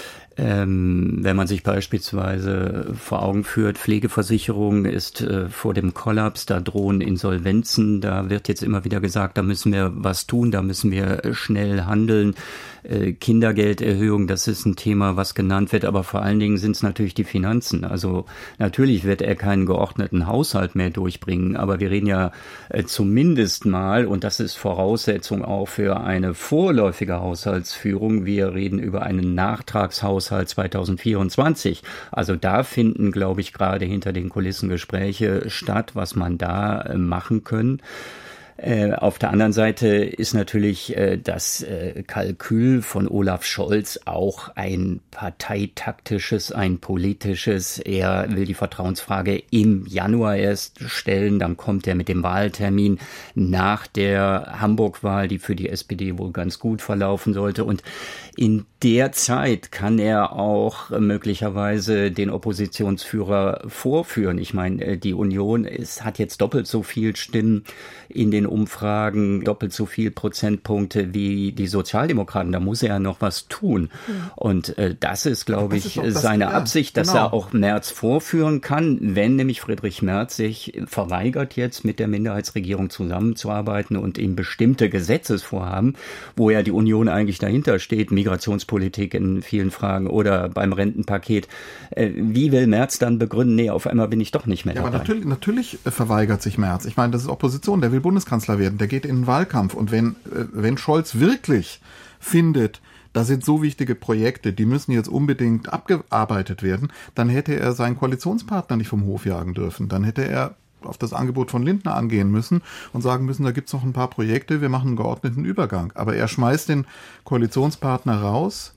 Ähm, wenn man sich beispielsweise vor Augen führt, Pflegeversicherung ist äh, vor dem Kollaps, da drohen Insolvenzen, da wird jetzt immer wieder gesagt, da müssen wir was tun, da müssen wir schnell handeln. Äh, Kindergelderhöhung, das ist ein Thema, was genannt wird, aber vor allen Dingen sind es natürlich die Finanzen. Also natürlich wird er keinen geordneten Haushalt mehr durchbringen, aber wir reden ja äh, zumindest mal, und das ist Voraussetzung auch für eine vorläufige Haushaltsführung, wir reden über einen Nachtragshaushalt zwanzig vierundzwanzig. Also da finden, glaube ich, gerade hinter den Kulissen Gespräche statt, was man da machen können. Äh, auf der anderen Seite ist natürlich äh, das äh, Kalkül von Olaf Scholz auch ein parteitaktisches, ein politisches. Er will die Vertrauensfrage im Januar erst stellen, dann kommt er mit dem Wahltermin nach der Hamburg-Wahl, die für die S P D wohl ganz gut verlaufen sollte. Und in der Zeit kann er auch möglicherweise den Oppositionsführer vorführen. Ich meine, die Union ist, hat jetzt doppelt so viel Stimmen in den Umfragen, doppelt so viel Prozentpunkte wie die Sozialdemokraten. Da muss er ja noch was tun. Mhm. Und äh, das ist, glaube ich, ist seine das, Absicht, ja, dass genau. er auch Merz vorführen kann, wenn nämlich Friedrich Merz sich verweigert, jetzt mit der Minderheitsregierung zusammenzuarbeiten und ihm bestimmte Gesetzesvorhaben, wo ja die Union eigentlich dahinter steht, Migrationspolitik in vielen Fragen oder beim Rentenpaket. Äh, wie will Merz dann begründen, nee, auf einmal bin ich doch nicht mehr ja, dabei? Aber natürlich, natürlich verweigert sich Merz. Ich meine, das ist Opposition, der will Bundeskanzler werden, der geht in den Wahlkampf. Und wenn, äh, wenn Scholz wirklich findet, das sind so wichtige Projekte, die müssen jetzt unbedingt abgearbeitet werden, dann hätte er seinen Koalitionspartner nicht vom Hof jagen dürfen. Dann hätte er auf das Angebot von Lindner angehen müssen und sagen müssen, da gibt's noch ein paar Projekte, wir machen einen geordneten Übergang. Aber er schmeißt den Koalitionspartner raus,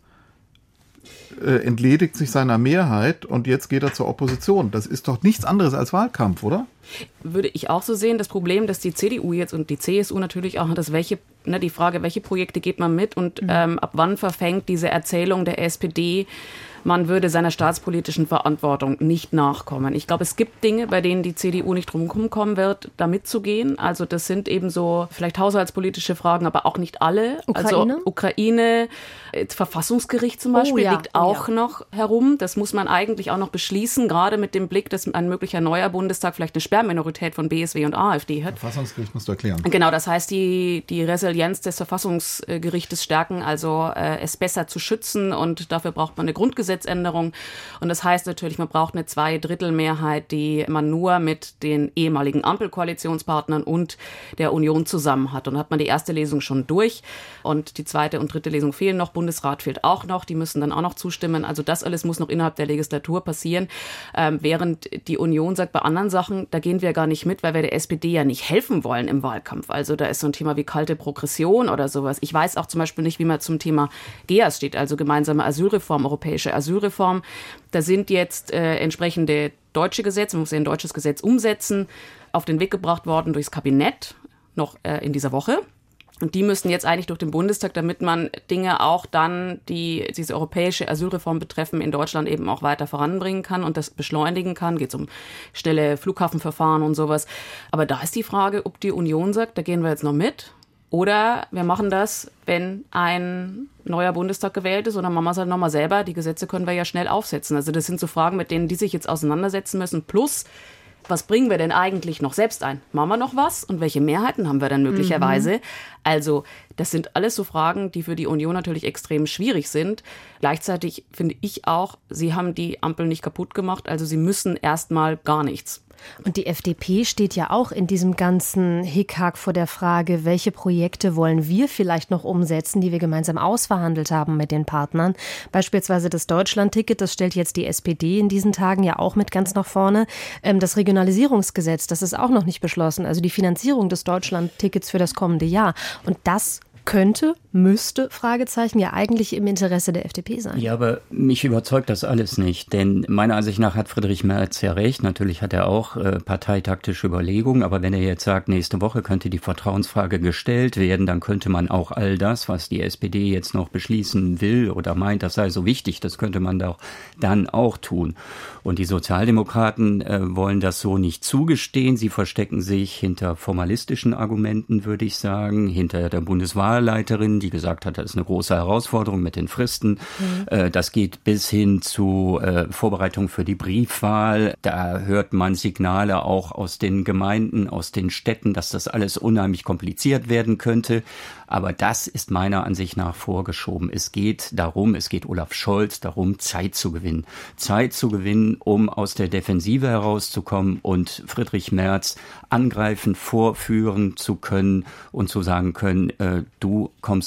äh, entledigt sich seiner Mehrheit und jetzt geht er zur Opposition. Das ist doch nichts anderes als Wahlkampf, oder? Würde ich auch so sehen. Das Problem, dass die C D U jetzt und die C S U natürlich auch hat, dass welche, ne, die Frage, welche Projekte geht man mit und mhm. ähm, ab wann verfängt diese Erzählung der S P D, man würde seiner staatspolitischen Verantwortung nicht nachkommen. Ich glaube, es gibt Dinge, bei denen die C D U nicht rumkommen wird, da mitzugehen. Also das sind eben so vielleicht haushaltspolitische Fragen, aber auch nicht alle. Ukraine? Also Ukraine, das Verfassungsgericht zum Beispiel, oh, ja. liegt auch ja. noch herum. Das muss man eigentlich auch noch beschließen, gerade mit dem Blick, dass ein möglicher neuer Bundestag vielleicht eine Sperrminorität von B S W und AfD hat. Verfassungsgericht musst du erklären. Genau, das heißt, die, die Resilienz des Verfassungsgerichtes stärken, also äh, es besser zu schützen und dafür braucht man eine Grundgesetzgebung. Gesetzänderung. Und das heißt natürlich, man braucht eine Zweidrittelmehrheit, die man nur mit den ehemaligen Ampelkoalitionspartnern und der Union zusammen hat. Und dann hat man die erste Lesung schon durch und die zweite und dritte Lesung fehlen noch. Bundesrat fehlt auch noch. Die müssen dann auch noch zustimmen. Also das alles muss noch innerhalb der Legislatur passieren. Ähm, während die Union sagt, bei anderen Sachen, da gehen wir gar nicht mit, weil wir der S P D ja nicht helfen wollen im Wahlkampf. Also da ist so ein Thema wie kalte Progression oder sowas. Ich weiß auch zum Beispiel nicht, wie man zum Thema G E A S steht, also gemeinsame Asylreform, europäische Asylreform. Da sind jetzt äh, entsprechende deutsche Gesetze, man muss ja ein deutsches Gesetz umsetzen, auf den Weg gebracht worden durchs Kabinett, noch äh, in dieser Woche. Und die müssen jetzt eigentlich durch den Bundestag, damit man Dinge auch dann, die diese europäische Asylreform betreffen, in Deutschland eben auch weiter voranbringen kann und das beschleunigen kann. Geht es um schnelle Flughafenverfahren und sowas. Aber da ist die Frage, ob die Union sagt, da gehen wir jetzt noch mit. Oder wir machen das, wenn ein neuer Bundestag gewählt ist, oder machen wir es halt nochmal selber. Die Gesetze können wir ja schnell aufsetzen. Also das sind so Fragen, mit denen die sich jetzt auseinandersetzen müssen. Plus, was bringen wir denn eigentlich noch selbst ein? Machen wir noch was? Und welche Mehrheiten haben wir dann möglicherweise? Mhm. Also das sind alles so Fragen, die für die Union natürlich extrem schwierig sind. Gleichzeitig finde ich auch, sie haben die Ampel nicht kaputt gemacht. Also sie müssen erstmal gar nichts. Und die F D P steht ja auch in diesem ganzen Hickhack vor der Frage, welche Projekte wollen wir vielleicht noch umsetzen, die wir gemeinsam ausverhandelt haben mit den Partnern. Beispielsweise das Deutschland-Ticket, das stellt jetzt die S P D in diesen Tagen ja auch mit ganz nach vorne. Das Regionalisierungsgesetz, das ist auch noch nicht beschlossen, also die Finanzierung des Deutschland-Tickets für das kommende Jahr. Und das könnte, müsste, Fragezeichen, ja eigentlich im Interesse der F D P sein. Ja, aber mich überzeugt das alles nicht, denn meiner Ansicht nach hat Friedrich Merz ja recht. Natürlich hat er auch äh, parteitaktische Überlegungen, aber wenn er jetzt sagt, nächste Woche könnte die Vertrauensfrage gestellt werden, dann könnte man auch all das, was die S P D jetzt noch beschließen will oder meint, das sei so wichtig, das könnte man doch dann auch tun. Und die Sozialdemokraten äh, wollen das so nicht zugestehen. Sie verstecken sich hinter formalistischen Argumenten, würde ich sagen, hinter der Bundeswahlleiterin, die gesagt hat, das ist eine große Herausforderung mit den Fristen. Mhm. Äh, das geht bis hin zu äh, Vorbereitung für die Briefwahl. Da hört man Signale auch aus den Gemeinden, aus den Städten, dass das alles unheimlich kompliziert werden könnte. Aber das ist meiner Ansicht nach vorgeschoben. Es geht darum, es geht Olaf Scholz darum, Zeit zu gewinnen. Zeit zu gewinnen, um aus der Defensive herauszukommen und Friedrich Merz angreifen, vorführen zu können und zu sagen können, äh, du kommst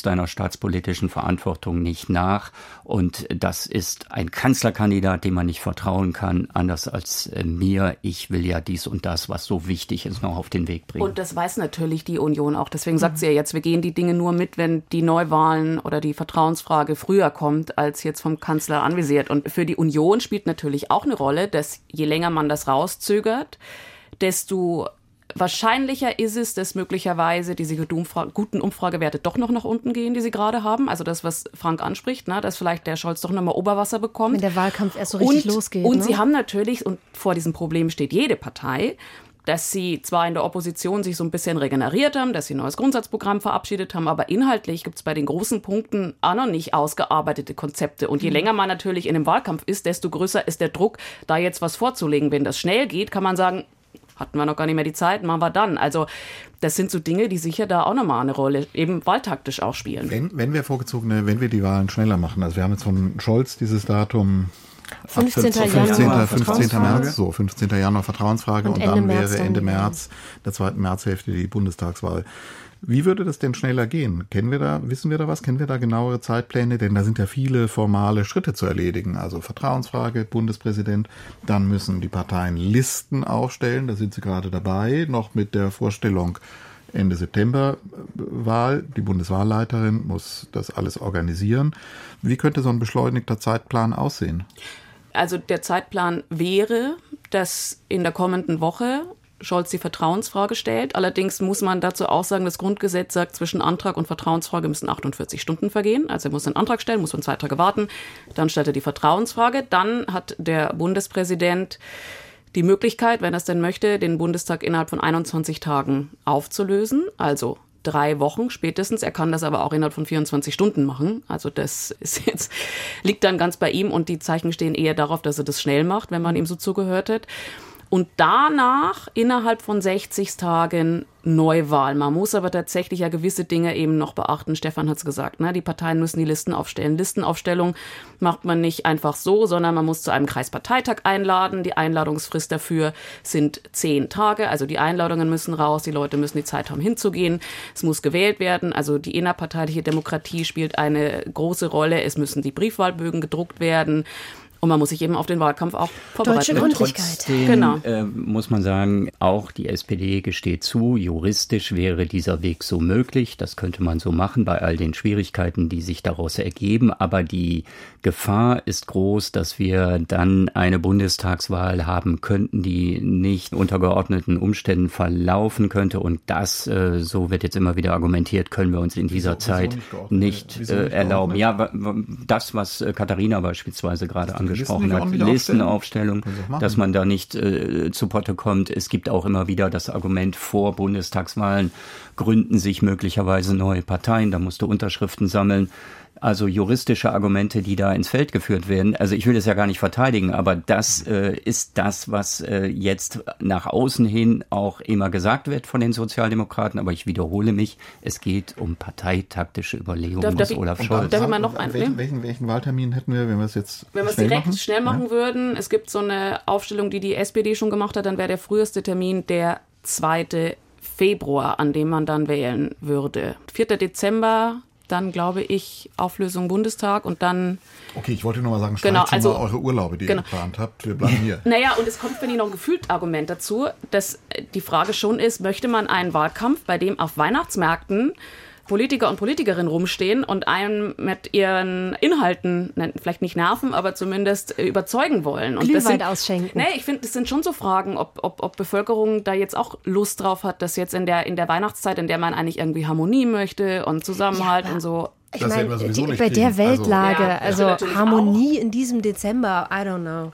kommst deiner staatspolitischen Verantwortung nicht nach. Und das ist ein Kanzlerkandidat, dem man nicht vertrauen kann, anders als äh, mir. Ich will ja dies und das, was so wichtig ist, noch auf den Weg bringen. Und das weiß natürlich die Union auch. Deswegen sagt sie ja jetzt, wir gehen die Dinge nur mit, wenn die Neuwahlen oder die Vertrauensfrage früher kommt, als jetzt vom Kanzler anvisiert. Und für die Union spielt natürlich auch eine Rolle, dass je länger man das rauszögert, desto wahrscheinlicher ist es, dass möglicherweise diese guten Umfragewerte doch noch nach unten gehen, die sie gerade haben. Also das, was Frank anspricht, ne, dass vielleicht der Scholz doch noch mal Oberwasser bekommt. Wenn der Wahlkampf erst so richtig und, losgeht. Und ne? sie haben natürlich, und vor diesem Problem steht jede Partei, dass sie zwar in der Opposition sich so ein bisschen regeneriert haben, dass sie ein neues Grundsatzprogramm verabschiedet haben, aber inhaltlich gibt es bei den großen Punkten auch noch nicht ausgearbeitete Konzepte. Und je mhm. länger man natürlich in einem Wahlkampf ist, desto größer ist der Druck, da jetzt was vorzulegen. Wenn das schnell geht, kann man sagen, hatten wir noch gar nicht mehr die Zeit, machen wir dann. Also das sind so Dinge, die sicher da auch nochmal eine Rolle, eben wahltaktisch auch spielen. Wenn, wenn wir vorgezogene, wenn wir die Wahlen schneller machen, also wir haben jetzt von Scholz dieses Datum fünfzehnten Januar, fünfzehnten März, so fünfzehnten Januar Vertrauensfrage und, und dann Ende wäre Ende März, der zweiten Märzhälfte die Bundestagswahl. Wie würde das denn schneller gehen? Kennen wir da, wissen wir da was? Kennen wir da genauere Zeitpläne? Denn da sind ja viele formale Schritte zu erledigen. Also Vertrauensfrage, Bundespräsident. Dann müssen die Parteien Listen aufstellen. Da sind sie gerade dabei, noch mit der Vorstellung Ende September Wahl. Die Bundeswahlleiterin muss das alles organisieren. Wie könnte so ein beschleunigter Zeitplan aussehen? Also der Zeitplan wäre, dass in der kommenden Woche Scholz die Vertrauensfrage stellt. Allerdings muss man dazu auch sagen, das Grundgesetz sagt, zwischen Antrag und Vertrauensfrage müssen achtundvierzig Stunden vergehen. Also er muss einen Antrag stellen, muss man zwei Tage warten. Dann stellt er die Vertrauensfrage. Dann hat der Bundespräsident die Möglichkeit, wenn er es denn möchte, den Bundestag innerhalb von einundzwanzig Tagen aufzulösen. Also drei Wochen spätestens. Er kann das aber auch innerhalb von vierundzwanzig Stunden machen. Also das ist jetzt, liegt dann ganz bei ihm und die Zeichen stehen eher darauf, dass er das schnell macht, wenn man ihm so zugehört hat. Und danach innerhalb von sechzig Tagen Neuwahl. Man muss aber tatsächlich ja gewisse Dinge eben noch beachten. Stefan hat es gesagt, ne? Die Parteien müssen die Listen aufstellen. Listenaufstellung macht man nicht einfach so, sondern man muss zu einem Kreisparteitag einladen. Die Einladungsfrist dafür sind zehn Tage. Also die Einladungen müssen raus, die Leute müssen die Zeit haben hinzugehen. Es muss gewählt werden. Also die innerparteiliche Demokratie spielt eine große Rolle. Es müssen die Briefwahlbögen gedruckt werden. Und man muss sich eben auf den Wahlkampf auch vorbereiten. Deutsche Gründlichkeit. Trotzdem, genau. äh, muss man sagen, auch die S P D gesteht zu, juristisch wäre dieser Weg so möglich. Das könnte man so machen bei all den Schwierigkeiten, die sich daraus ergeben. Aber die Gefahr ist groß, dass wir dann eine Bundestagswahl haben könnten, die nicht unter geordneten Umständen verlaufen könnte. Und das, äh, so wird jetzt immer wieder argumentiert, können wir uns in dieser wieso, Zeit wieso nicht, nicht äh, erlauben. Ja, das, was Katharina beispielsweise gerade angesprochen gesprochen hat, Listenaufstellung, dass man da nicht äh, zu Potte kommt. Es gibt auch immer wieder das Argument, vor Bundestagswahlen gründen sich möglicherweise neue Parteien, da musst du Unterschriften sammeln. Also juristische Argumente, die da ins Feld geführt werden. Also ich will das ja gar nicht verteidigen, aber das äh, ist das, was äh, jetzt nach außen hin auch immer gesagt wird von den Sozialdemokraten. Aber ich wiederhole mich, es geht um parteitaktische Überlegungen darf, des darf Olaf ich, Scholz. Darf ich mal noch einen, welchen, welchen, welchen Wahltermin hätten wir, wenn wir es jetzt Wenn wir es schnell direkt machen? schnell machen ja. würden, es gibt so eine Aufstellung, die die S P D schon gemacht hat, dann wäre der früheste Termin der zweite Februar, an dem man dann wählen würde. vierter Dezember, dann glaube ich Auflösung Bundestag und dann... Okay, ich wollte nur mal sagen, schreibt genau, schon also, mal eure Urlaube, die genau. ihr geplant habt. Wir bleiben hier. Naja, und es kommt, finde ich, noch ein gefühlt Argument dazu, dass die Frage schon ist, möchte man einen Wahlkampf, bei dem auf Weihnachtsmärkten Politiker und Politikerinnen rumstehen und einen mit ihren Inhalten, vielleicht nicht nerven, aber zumindest überzeugen wollen. Und Glühwein das sind, ausschenken. Nee, ich finde, das sind schon so Fragen, ob, ob, ob Bevölkerung da jetzt auch Lust drauf hat, dass jetzt in der, in der Weihnachtszeit, in der man eigentlich irgendwie Harmonie möchte und Zusammenhalt ja, und so. Ich Das meine, werden wir sowieso nicht bei der kriegen. Weltlage, Also, also, ja, Harmonie in diesem Dezember, I don't know.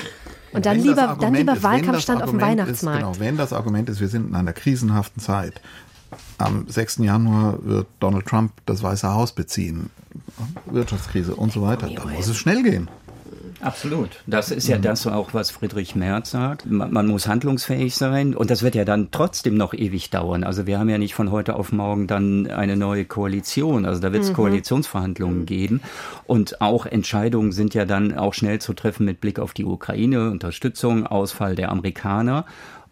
Und dann Wenn lieber, das dann lieber ist, wenn Wahlkampfstand das auf dem Argument Weihnachtsmarkt. Ist, genau, wenn das Argument ist, wir sind in einer krisenhaften Zeit. Am sechsten Januar wird Donald Trump das Weiße Haus beziehen. Wirtschaftskrise und so weiter. Da muss es schnell gehen. Absolut. Das ist ja das auch, was Friedrich Merz sagt. Man, man muss handlungsfähig sein und das wird ja dann trotzdem noch ewig dauern. Also wir haben ja nicht von heute auf morgen dann eine neue Koalition. Also da wird es mhm. Koalitionsverhandlungen geben und auch Entscheidungen sind ja dann auch schnell zu treffen mit Blick auf die Ukraine, Unterstützung, Ausfall der Amerikaner.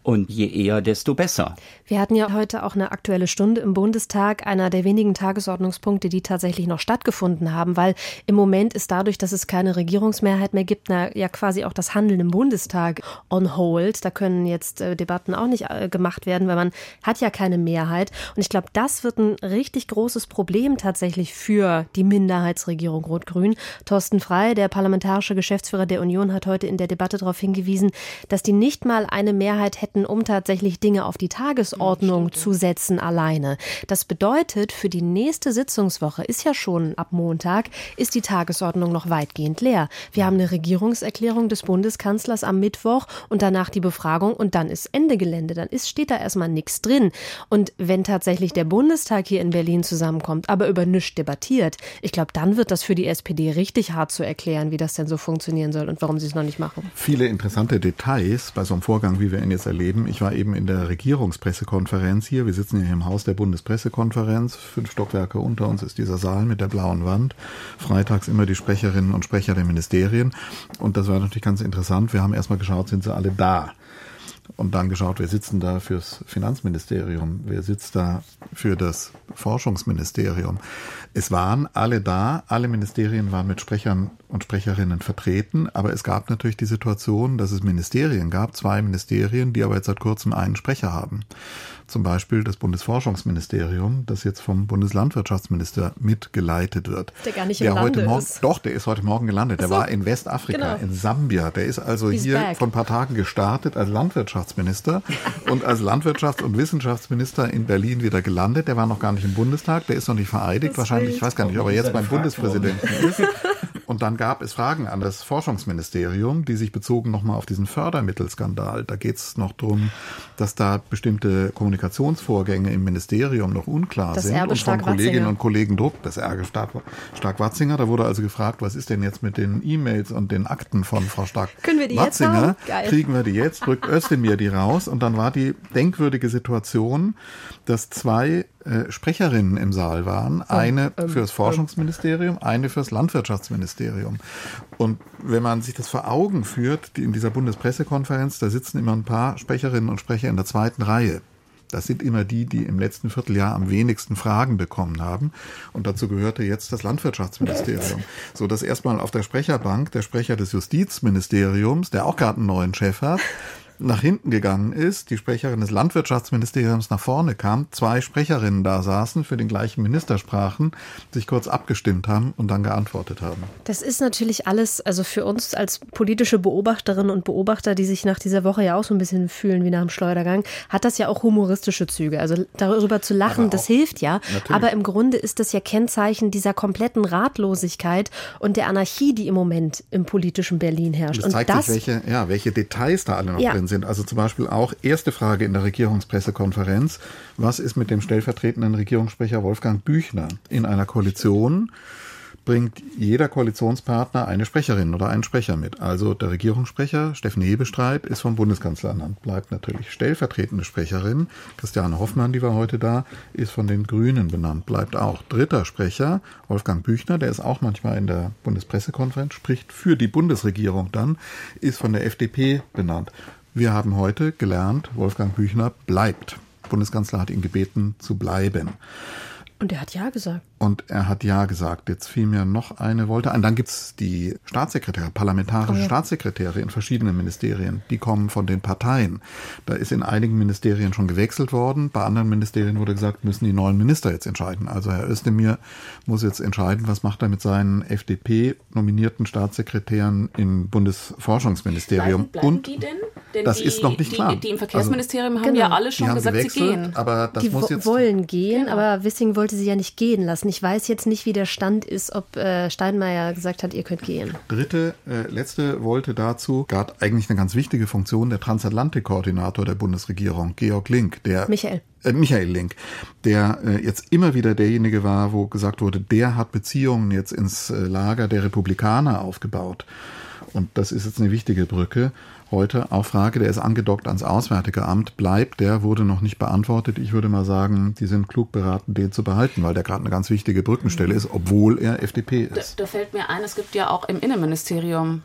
Und je eher, desto besser. Wir hatten ja heute auch eine Aktuelle Stunde im Bundestag, einer der wenigen Tagesordnungspunkte, die tatsächlich noch stattgefunden haben, weil im Moment ist dadurch, dass es keine Regierungsmehrheit mehr gibt, na, ja quasi auch das Handeln im Bundestag on hold. Da können jetzt äh, Debatten auch nicht äh, gemacht werden, weil man hat ja keine Mehrheit. Und ich glaube, das wird ein richtig großes Problem tatsächlich für die Minderheitsregierung Rot-Grün. Thorsten Frey, der parlamentarische Geschäftsführer der Union, hat heute in der Debatte darauf hingewiesen, dass die nicht mal eine Mehrheit hätten, um tatsächlich Dinge auf die Tagesordnung ja, zu setzen alleine. Das bedeutet, für die nächste Sitzungswoche, ist ja schon ab Montag, ist die Tagesordnung noch weitgehend leer. Wir haben eine Regierungserklärung des Bundeskanzlers am Mittwoch und danach die Befragung und dann ist Ende Gelände. Dann ist, steht da erstmal nichts drin. Und wenn tatsächlich der Bundestag hier in Berlin zusammenkommt, aber über nichts debattiert, ich glaube, dann wird das für die S P D richtig hart zu erklären, wie das denn so funktionieren soll und warum sie es noch nicht machen. Viele interessante Details bei so einem Vorgang, wie wir ihn jetzt erleben. Ich war eben in der Regierungspressekonferenz hier. Wir sitzen hier im Haus der Bundespressekonferenz. Fünf Stockwerke unter uns ist dieser Saal mit der blauen Wand. Freitags immer die Sprecherinnen und Sprecher der Ministerien. Und das war natürlich ganz interessant. Wir haben erstmal geschaut, sind sie alle da? Und dann geschaut, wer sitzt denn da fürs Finanzministerium? Wer sitzt da für das Forschungsministerium? Es waren alle da, alle Ministerien waren mit Sprechern und Sprecherinnen vertreten, aber es gab natürlich die Situation, dass es Ministerien gab, zwei Ministerien, die aber jetzt seit kurzem einen Sprecher haben. Zum Beispiel das Bundesforschungsministerium, das jetzt vom Bundeslandwirtschaftsminister mitgeleitet wird. Der gar nicht der im Lande heute morgen, ist. Doch, der ist heute Morgen gelandet. Der so, war in Westafrika, genau. in Sambia. Der ist also He's hier back. Vor ein paar Tagen gestartet als Landwirtschaftsminister und als Landwirtschafts- und Wissenschaftsminister in Berlin wieder gelandet. Der war noch gar nicht im Bundestag, der ist noch nicht vereidigt. Wahrscheinlich, ich weiß gar nicht, ob er jetzt beim Bundespräsidenten ist. Und dann gab es Fragen an das Forschungsministerium, die sich bezogen nochmal auf diesen Fördermittelskandal. Da geht es noch darum, dass da bestimmte Kommunikationsvorgänge im Ministerium noch unklar das sind. Erbe und von Kolleginnen Stark-Watzinger. und Kollegen Druck, das Erbe Stark-Watzinger. Da wurde also gefragt, was ist denn jetzt mit den E-Mails und den Akten von Frau Stark-Watzinger? Können wir die jetzt haben? Geil. Kriegen wir die jetzt? Drückt Özdemir die raus? Und dann war die denkwürdige Situation, dass zwei äh, Sprecherinnen im Saal waren. Eine ähm, fürs Forschungsministerium, eine fürs Landwirtschaftsministerium. Und wenn man sich das vor Augen führt, die in dieser Bundespressekonferenz, da sitzen immer ein paar Sprecherinnen und Sprecher in der zweiten Reihe. Das sind immer die, die im letzten Vierteljahr am wenigsten Fragen bekommen haben. Und dazu gehörte jetzt das Landwirtschaftsministerium. So dass erstmal auf der Sprecherbank der Sprecher des Justizministeriums, der auch gerade einen neuen Chef hat, nach hinten gegangen ist, die Sprecherin des Landwirtschaftsministeriums nach vorne kam, zwei Sprecherinnen da saßen, für den gleichen Minister sprachen, sich kurz abgestimmt haben und dann geantwortet haben. Das ist natürlich alles, also für uns als politische Beobachterinnen und Beobachter, die sich nach dieser Woche ja auch so ein bisschen fühlen wie nach dem Schleudergang, hat das ja auch humoristische Züge. Also darüber zu lachen, das hilft ja. Natürlich. Aber im Grunde ist das ja Kennzeichen dieser kompletten Ratlosigkeit und der Anarchie, die im Moment im politischen Berlin herrscht. Das zeigt und das, sich, welche, ja, welche Details da alle noch ja. drin sind. Also zum Beispiel auch erste Frage in der Regierungspressekonferenz. Was ist mit dem stellvertretenden Regierungssprecher Wolfgang Büchner? In einer Koalition bringt jeder Koalitionspartner eine Sprecherin oder einen Sprecher mit. Also der Regierungssprecher, Steffen Hebestreit, ist vom Bundeskanzler ernannt, bleibt natürlich. Stellvertretende Sprecherin, Christiane Hoffmann, die war heute da, ist von den Grünen benannt, bleibt auch. Dritter Sprecher, Wolfgang Büchner, der ist auch manchmal in der Bundespressekonferenz, spricht für die Bundesregierung dann, ist von der F D P benannt. Wir haben heute gelernt, Wolfgang Büchner bleibt. Der Bundeskanzler hat ihn gebeten, zu bleiben. Und er hat Ja gesagt. Und er hat Ja gesagt. Jetzt fiel mir noch eine Wolte ein. Dann gibt's die Staatssekretäre, parlamentarische oh ja. Staatssekretäre in verschiedenen Ministerien. Die kommen von den Parteien. Da ist in einigen Ministerien schon gewechselt worden. Bei anderen Ministerien wurde gesagt, müssen die neuen Minister jetzt entscheiden. Also Herr Özdemir muss jetzt entscheiden, was macht er mit seinen F D P-nominierten Staatssekretären im Bundesforschungsministerium. Bleiben, bleiben Und die denn? Denn das die, ist noch nicht die, klar. Die, die im Verkehrsministerium also, haben genau. ja alle schon gesagt, gewechselt, sie gehen. Aber das die muss wo- jetzt wollen gehen, genau. aber Wissing wollte sie ja nicht gehen lassen. Ich weiß jetzt nicht, wie der Stand ist, ob äh, Steinmeier gesagt hat, ihr könnt gehen. Dritte, äh, letzte Wolte dazu, gerade eigentlich eine ganz wichtige Funktion, der Transatlantik-Koordinator der Bundesregierung, Georg Link, der Michael. Äh, Michael Link, der äh, jetzt immer wieder derjenige war, wo gesagt wurde, der hat Beziehungen jetzt ins äh, Lager der Republikaner aufgebaut. Und das ist jetzt eine wichtige Brücke. Heute auch Frage, der ist angedockt ans Auswärtige Amt, bleibt der, wurde noch nicht beantwortet. Ich würde mal sagen, die sind klug beraten, den zu behalten, weil der gerade eine ganz wichtige Brückenstelle ist, obwohl er F D P ist. Da, da fällt mir ein, es gibt ja auch im Innenministerium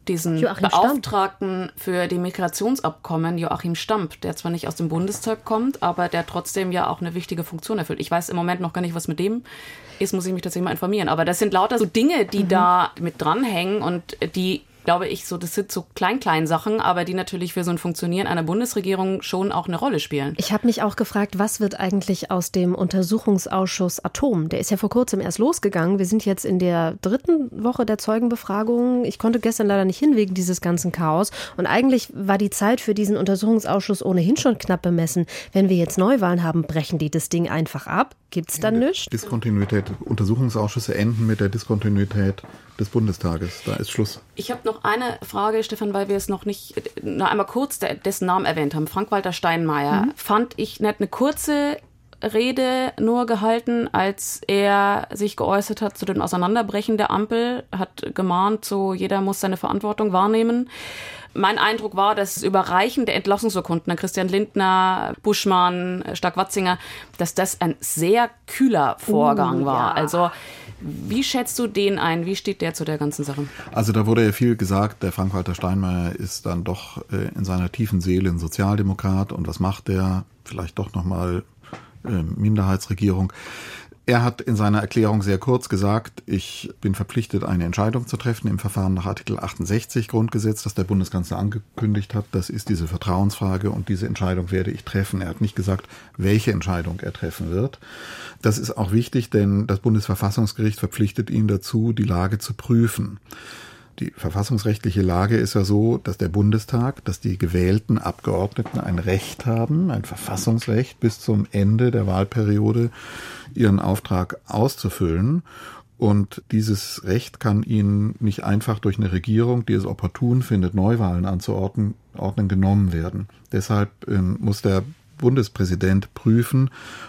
diesen Joachim Beauftragten Stamp. für die Migrationsabkommen, Joachim Stamp, der zwar nicht aus dem Bundestag kommt, aber der trotzdem ja auch eine wichtige Funktion erfüllt. Ich weiß im Moment noch gar nicht, was mit dem ist, muss ich mich tatsächlich mal informieren. Aber das sind lauter so Dinge, die mhm. da mit dranhängen und die, glaube ich, so, das sind so Klein-Klein-Sachen, aber die natürlich für so ein Funktionieren einer Bundesregierung schon auch eine Rolle spielen. Ich habe mich auch gefragt, was wird eigentlich aus dem Untersuchungsausschuss Atom? Der ist ja vor kurzem erst losgegangen. Wir sind jetzt in der dritten Woche der Zeugenbefragung. Ich konnte gestern leider nicht hin wegen dieses ganzen Chaos. Und eigentlich war die Zeit für diesen Untersuchungsausschuss ohnehin schon knapp bemessen. Wenn wir jetzt Neuwahlen haben, brechen die das Ding einfach ab? Gibt's dann nichts? Diskontinuität. Untersuchungsausschüsse enden mit der Diskontinuität des Bundestages. Da ist Schluss. Ich habe noch eine Frage, Stefan, weil wir es noch nicht, noch einmal kurz dessen Namen erwähnt haben. Frank-Walter Steinmeier. Mhm. Fand ich nicht eine kurze Rede nur gehalten, als er sich geäußert hat zu dem Auseinanderbrechen der Ampel, hat gemahnt, so jeder muss seine Verantwortung wahrnehmen. Mein Eindruck war, dass Überreichen der Entlassungsurkunden an Christian Lindner, Buschmann, Stark-Watzinger, dass das ein sehr kühler Vorgang uh, war. Ja. Also wie schätzt du den ein? Wie steht der zu der ganzen Sache? Also da wurde ja viel gesagt, der Frank-Walter Steinmeier ist dann doch äh, in seiner tiefen Seele ein Sozialdemokrat und was macht der? Vielleicht doch nochmal äh, Minderheitsregierung. Er hat in seiner Erklärung sehr kurz gesagt, ich bin verpflichtet, eine Entscheidung zu treffen im Verfahren nach Artikel achtundsechzig Grundgesetz, das der Bundeskanzler angekündigt hat. Das ist diese Vertrauensfrage und diese Entscheidung werde ich treffen. Er hat nicht gesagt, welche Entscheidung er treffen wird. Das ist auch wichtig, denn das Bundesverfassungsgericht verpflichtet ihn dazu, die Lage zu prüfen. Die verfassungsrechtliche Lage ist ja so, dass der Bundestag, dass die gewählten Abgeordneten ein Recht haben, ein Verfassungsrecht bis zum Ende der Wahlperiode ihren Auftrag auszufüllen. Und dieses Recht kann ihnen nicht einfach durch eine Regierung, die es opportun findet, Neuwahlen anzuordnen, ordnen, genommen werden. Deshalb ähm, muss der Bundespräsident prüfen,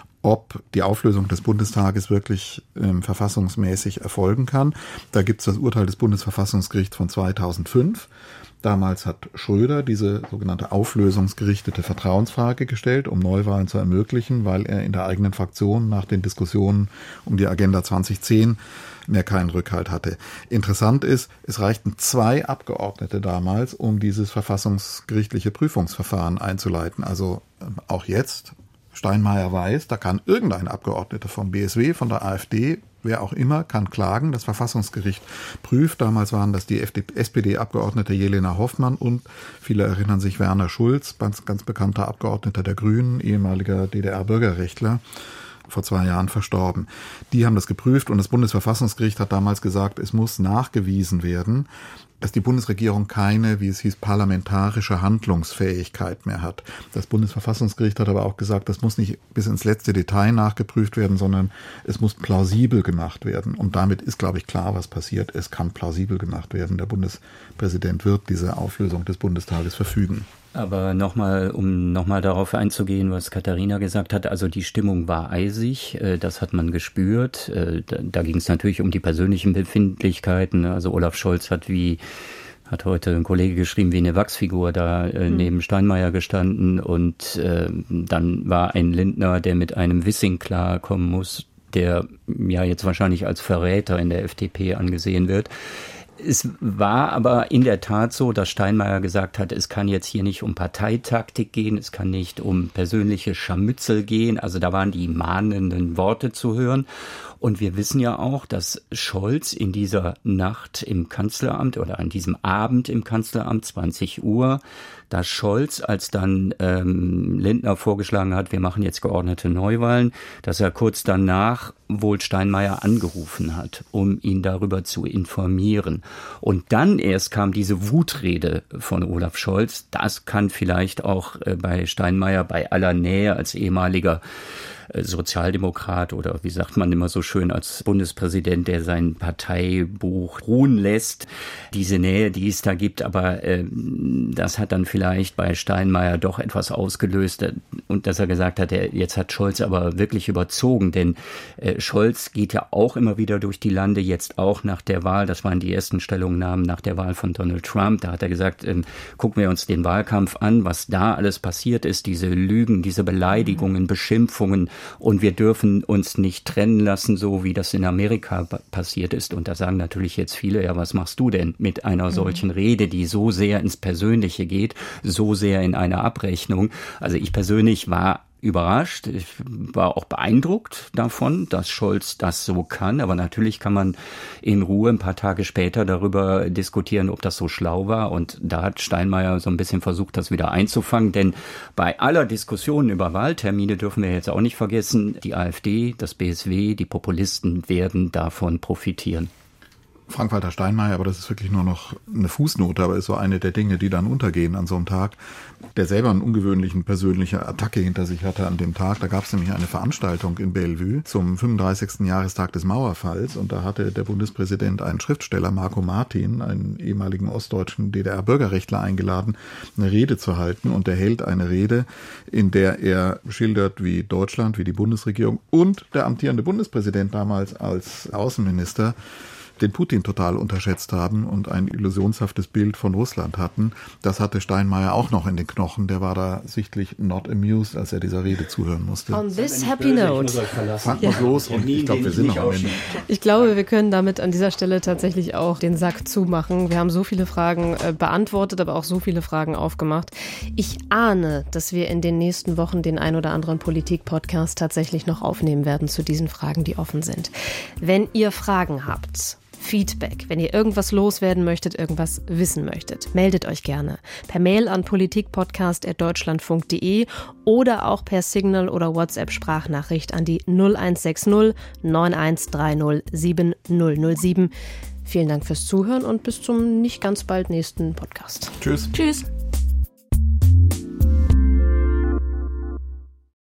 ob die Auflösung des Bundestages wirklich ähm, verfassungsmäßig erfolgen kann. Da gibt es das Urteil des Bundesverfassungsgerichts von zweitausendfünf. Damals hat Schröder diese sogenannte auflösungsgerichtete Vertrauensfrage gestellt, um Neuwahlen zu ermöglichen, weil er in der eigenen Fraktion nach den Diskussionen um die Agenda zwanzig zehn mehr keinen Rückhalt hatte. Interessant ist, es reichten zwei Abgeordnete damals, um dieses verfassungsgerichtliche Prüfungsverfahren einzuleiten. Also auch jetzt, Steinmeier weiß, da kann irgendein Abgeordneter vom B S W, von der AfD, wer auch immer, kann klagen. Das Verfassungsgericht prüft. Damals waren das die S P D-Abgeordnete Jelena Hoffmann und viele erinnern sich Werner Schulz, ganz, ganz bekannter Abgeordneter der Grünen, ehemaliger D D R-Bürgerrechtler, vor zwei Jahren verstorben. Die haben das geprüft und das Bundesverfassungsgericht hat damals gesagt, es muss nachgewiesen werden, dass die Bundesregierung keine, wie es hieß, parlamentarische Handlungsfähigkeit mehr hat. Das Bundesverfassungsgericht hat aber auch gesagt, das muss nicht bis ins letzte Detail nachgeprüft werden, sondern es muss plausibel gemacht werden. Und damit ist, glaube ich, klar, was passiert. Es kann plausibel gemacht werden. Der Bundespräsident wird diese Auflösung des Bundestages verfügen. Aber nochmal, um nochmal darauf einzugehen, was Katharina gesagt hat, also die Stimmung war eisig, das hat man gespürt. Da, da ging es natürlich um die persönlichen Befindlichkeiten. Also Olaf Scholz hat wie, hat heute ein Kollege geschrieben, wie eine Wachsfigur da äh, mhm. neben Steinmeier gestanden. Und äh, dann war ein Lindner, der mit einem Wissing klarkommen muss, der ja jetzt wahrscheinlich als Verräter in der F D P angesehen wird. Es war aber in der Tat so, dass Steinmeier gesagt hat, es kann jetzt hier nicht um Parteitaktik gehen, es kann nicht um persönliche Scharmützel gehen. Also da waren die mahnenden Worte zu hören. Und wir wissen ja auch, dass Scholz in dieser Nacht im Kanzleramt oder an diesem Abend im Kanzleramt, zwanzig Uhr, dass Scholz, als dann ähm, Lindner vorgeschlagen hat, wir machen jetzt geordnete Neuwahlen, dass er kurz danach wohl Steinmeier angerufen hat, um ihn darüber zu informieren. Und dann erst kam diese Wutrede von Olaf Scholz. Das kann vielleicht auch äh, bei Steinmeier bei aller Nähe als ehemaliger Sozialdemokrat oder wie sagt man immer so schön als Bundespräsident, der sein Parteibuch ruhen lässt, diese Nähe, die es da gibt, aber äh, das hat dann vielleicht bei Steinmeier doch etwas ausgelöst und dass er gesagt hat, er, jetzt hat Scholz aber wirklich überzogen, denn äh, Scholz geht ja auch immer wieder durch die Lande, jetzt auch nach der Wahl, das waren die ersten Stellungnahmen nach der Wahl von Donald Trump, da hat er gesagt, äh, gucken wir uns den Wahlkampf an, was da alles passiert ist, diese Lügen, diese Beleidigungen, Beschimpfungen, Und wir dürfen uns nicht trennen lassen, so wie das in Amerika passiert ist. Und da sagen natürlich jetzt viele, ja, was machst du denn mit einer solchen Rede, die so sehr ins Persönliche geht, so sehr in eine Abrechnung? Also ich persönlich war überrascht. Ich war auch beeindruckt davon, dass Scholz das so kann. Aber natürlich kann man in Ruhe ein paar Tage später darüber diskutieren, ob das so schlau war. Und da hat Steinmeier so ein bisschen versucht, das wieder einzufangen. Denn bei aller Diskussion über Wahltermine dürfen wir jetzt auch nicht vergessen, die AfD, das B S W, die Populisten werden davon profitieren. Frank-Walter Steinmeier, aber das ist wirklich nur noch eine Fußnote, aber ist so eine der Dinge, die dann untergehen an so einem Tag, der selber einen ungewöhnlichen persönliche Attacke hinter sich hatte an dem Tag. Da gab es nämlich eine Veranstaltung in Bellevue zum fünfunddreißigsten Jahrestag des Mauerfalls und da hatte der Bundespräsident einen Schriftsteller, Marco Martin, einen ehemaligen ostdeutschen D D R-Bürgerrechtler, eingeladen, eine Rede zu halten, und er hält eine Rede, in der er schildert, wie Deutschland, wie die Bundesregierung und der amtierende Bundespräsident damals als Außenminister den Putin total unterschätzt haben und ein illusionshaftes Bild von Russland hatten. Das hatte Steinmeier auch noch in den Knochen. Der war da sichtlich not amused, als er dieser Rede zuhören musste. On this happy note. Fangt mal los und ich glaube, wir sind noch am Ende. Ich glaube, wir können damit an dieser Stelle tatsächlich auch den Sack zumachen. Wir haben so viele Fragen äh, beantwortet, aber auch so viele Fragen aufgemacht. Ich ahne, dass wir in den nächsten Wochen den ein oder anderen Politik-Podcast tatsächlich noch aufnehmen werden zu diesen Fragen, die offen sind. Wenn ihr Fragen habt, Feedback, wenn ihr irgendwas loswerden möchtet, irgendwas wissen möchtet, meldet euch gerne per Mail an politikpodcast at deutschlandfunk punkt de oder auch per Signal oder WhatsApp-Sprachnachricht an die null eins sechs null neun eins drei null sieben null null sieben. Vielen Dank fürs Zuhören und bis zum nicht ganz bald nächsten Podcast. Tschüss. Tschüss.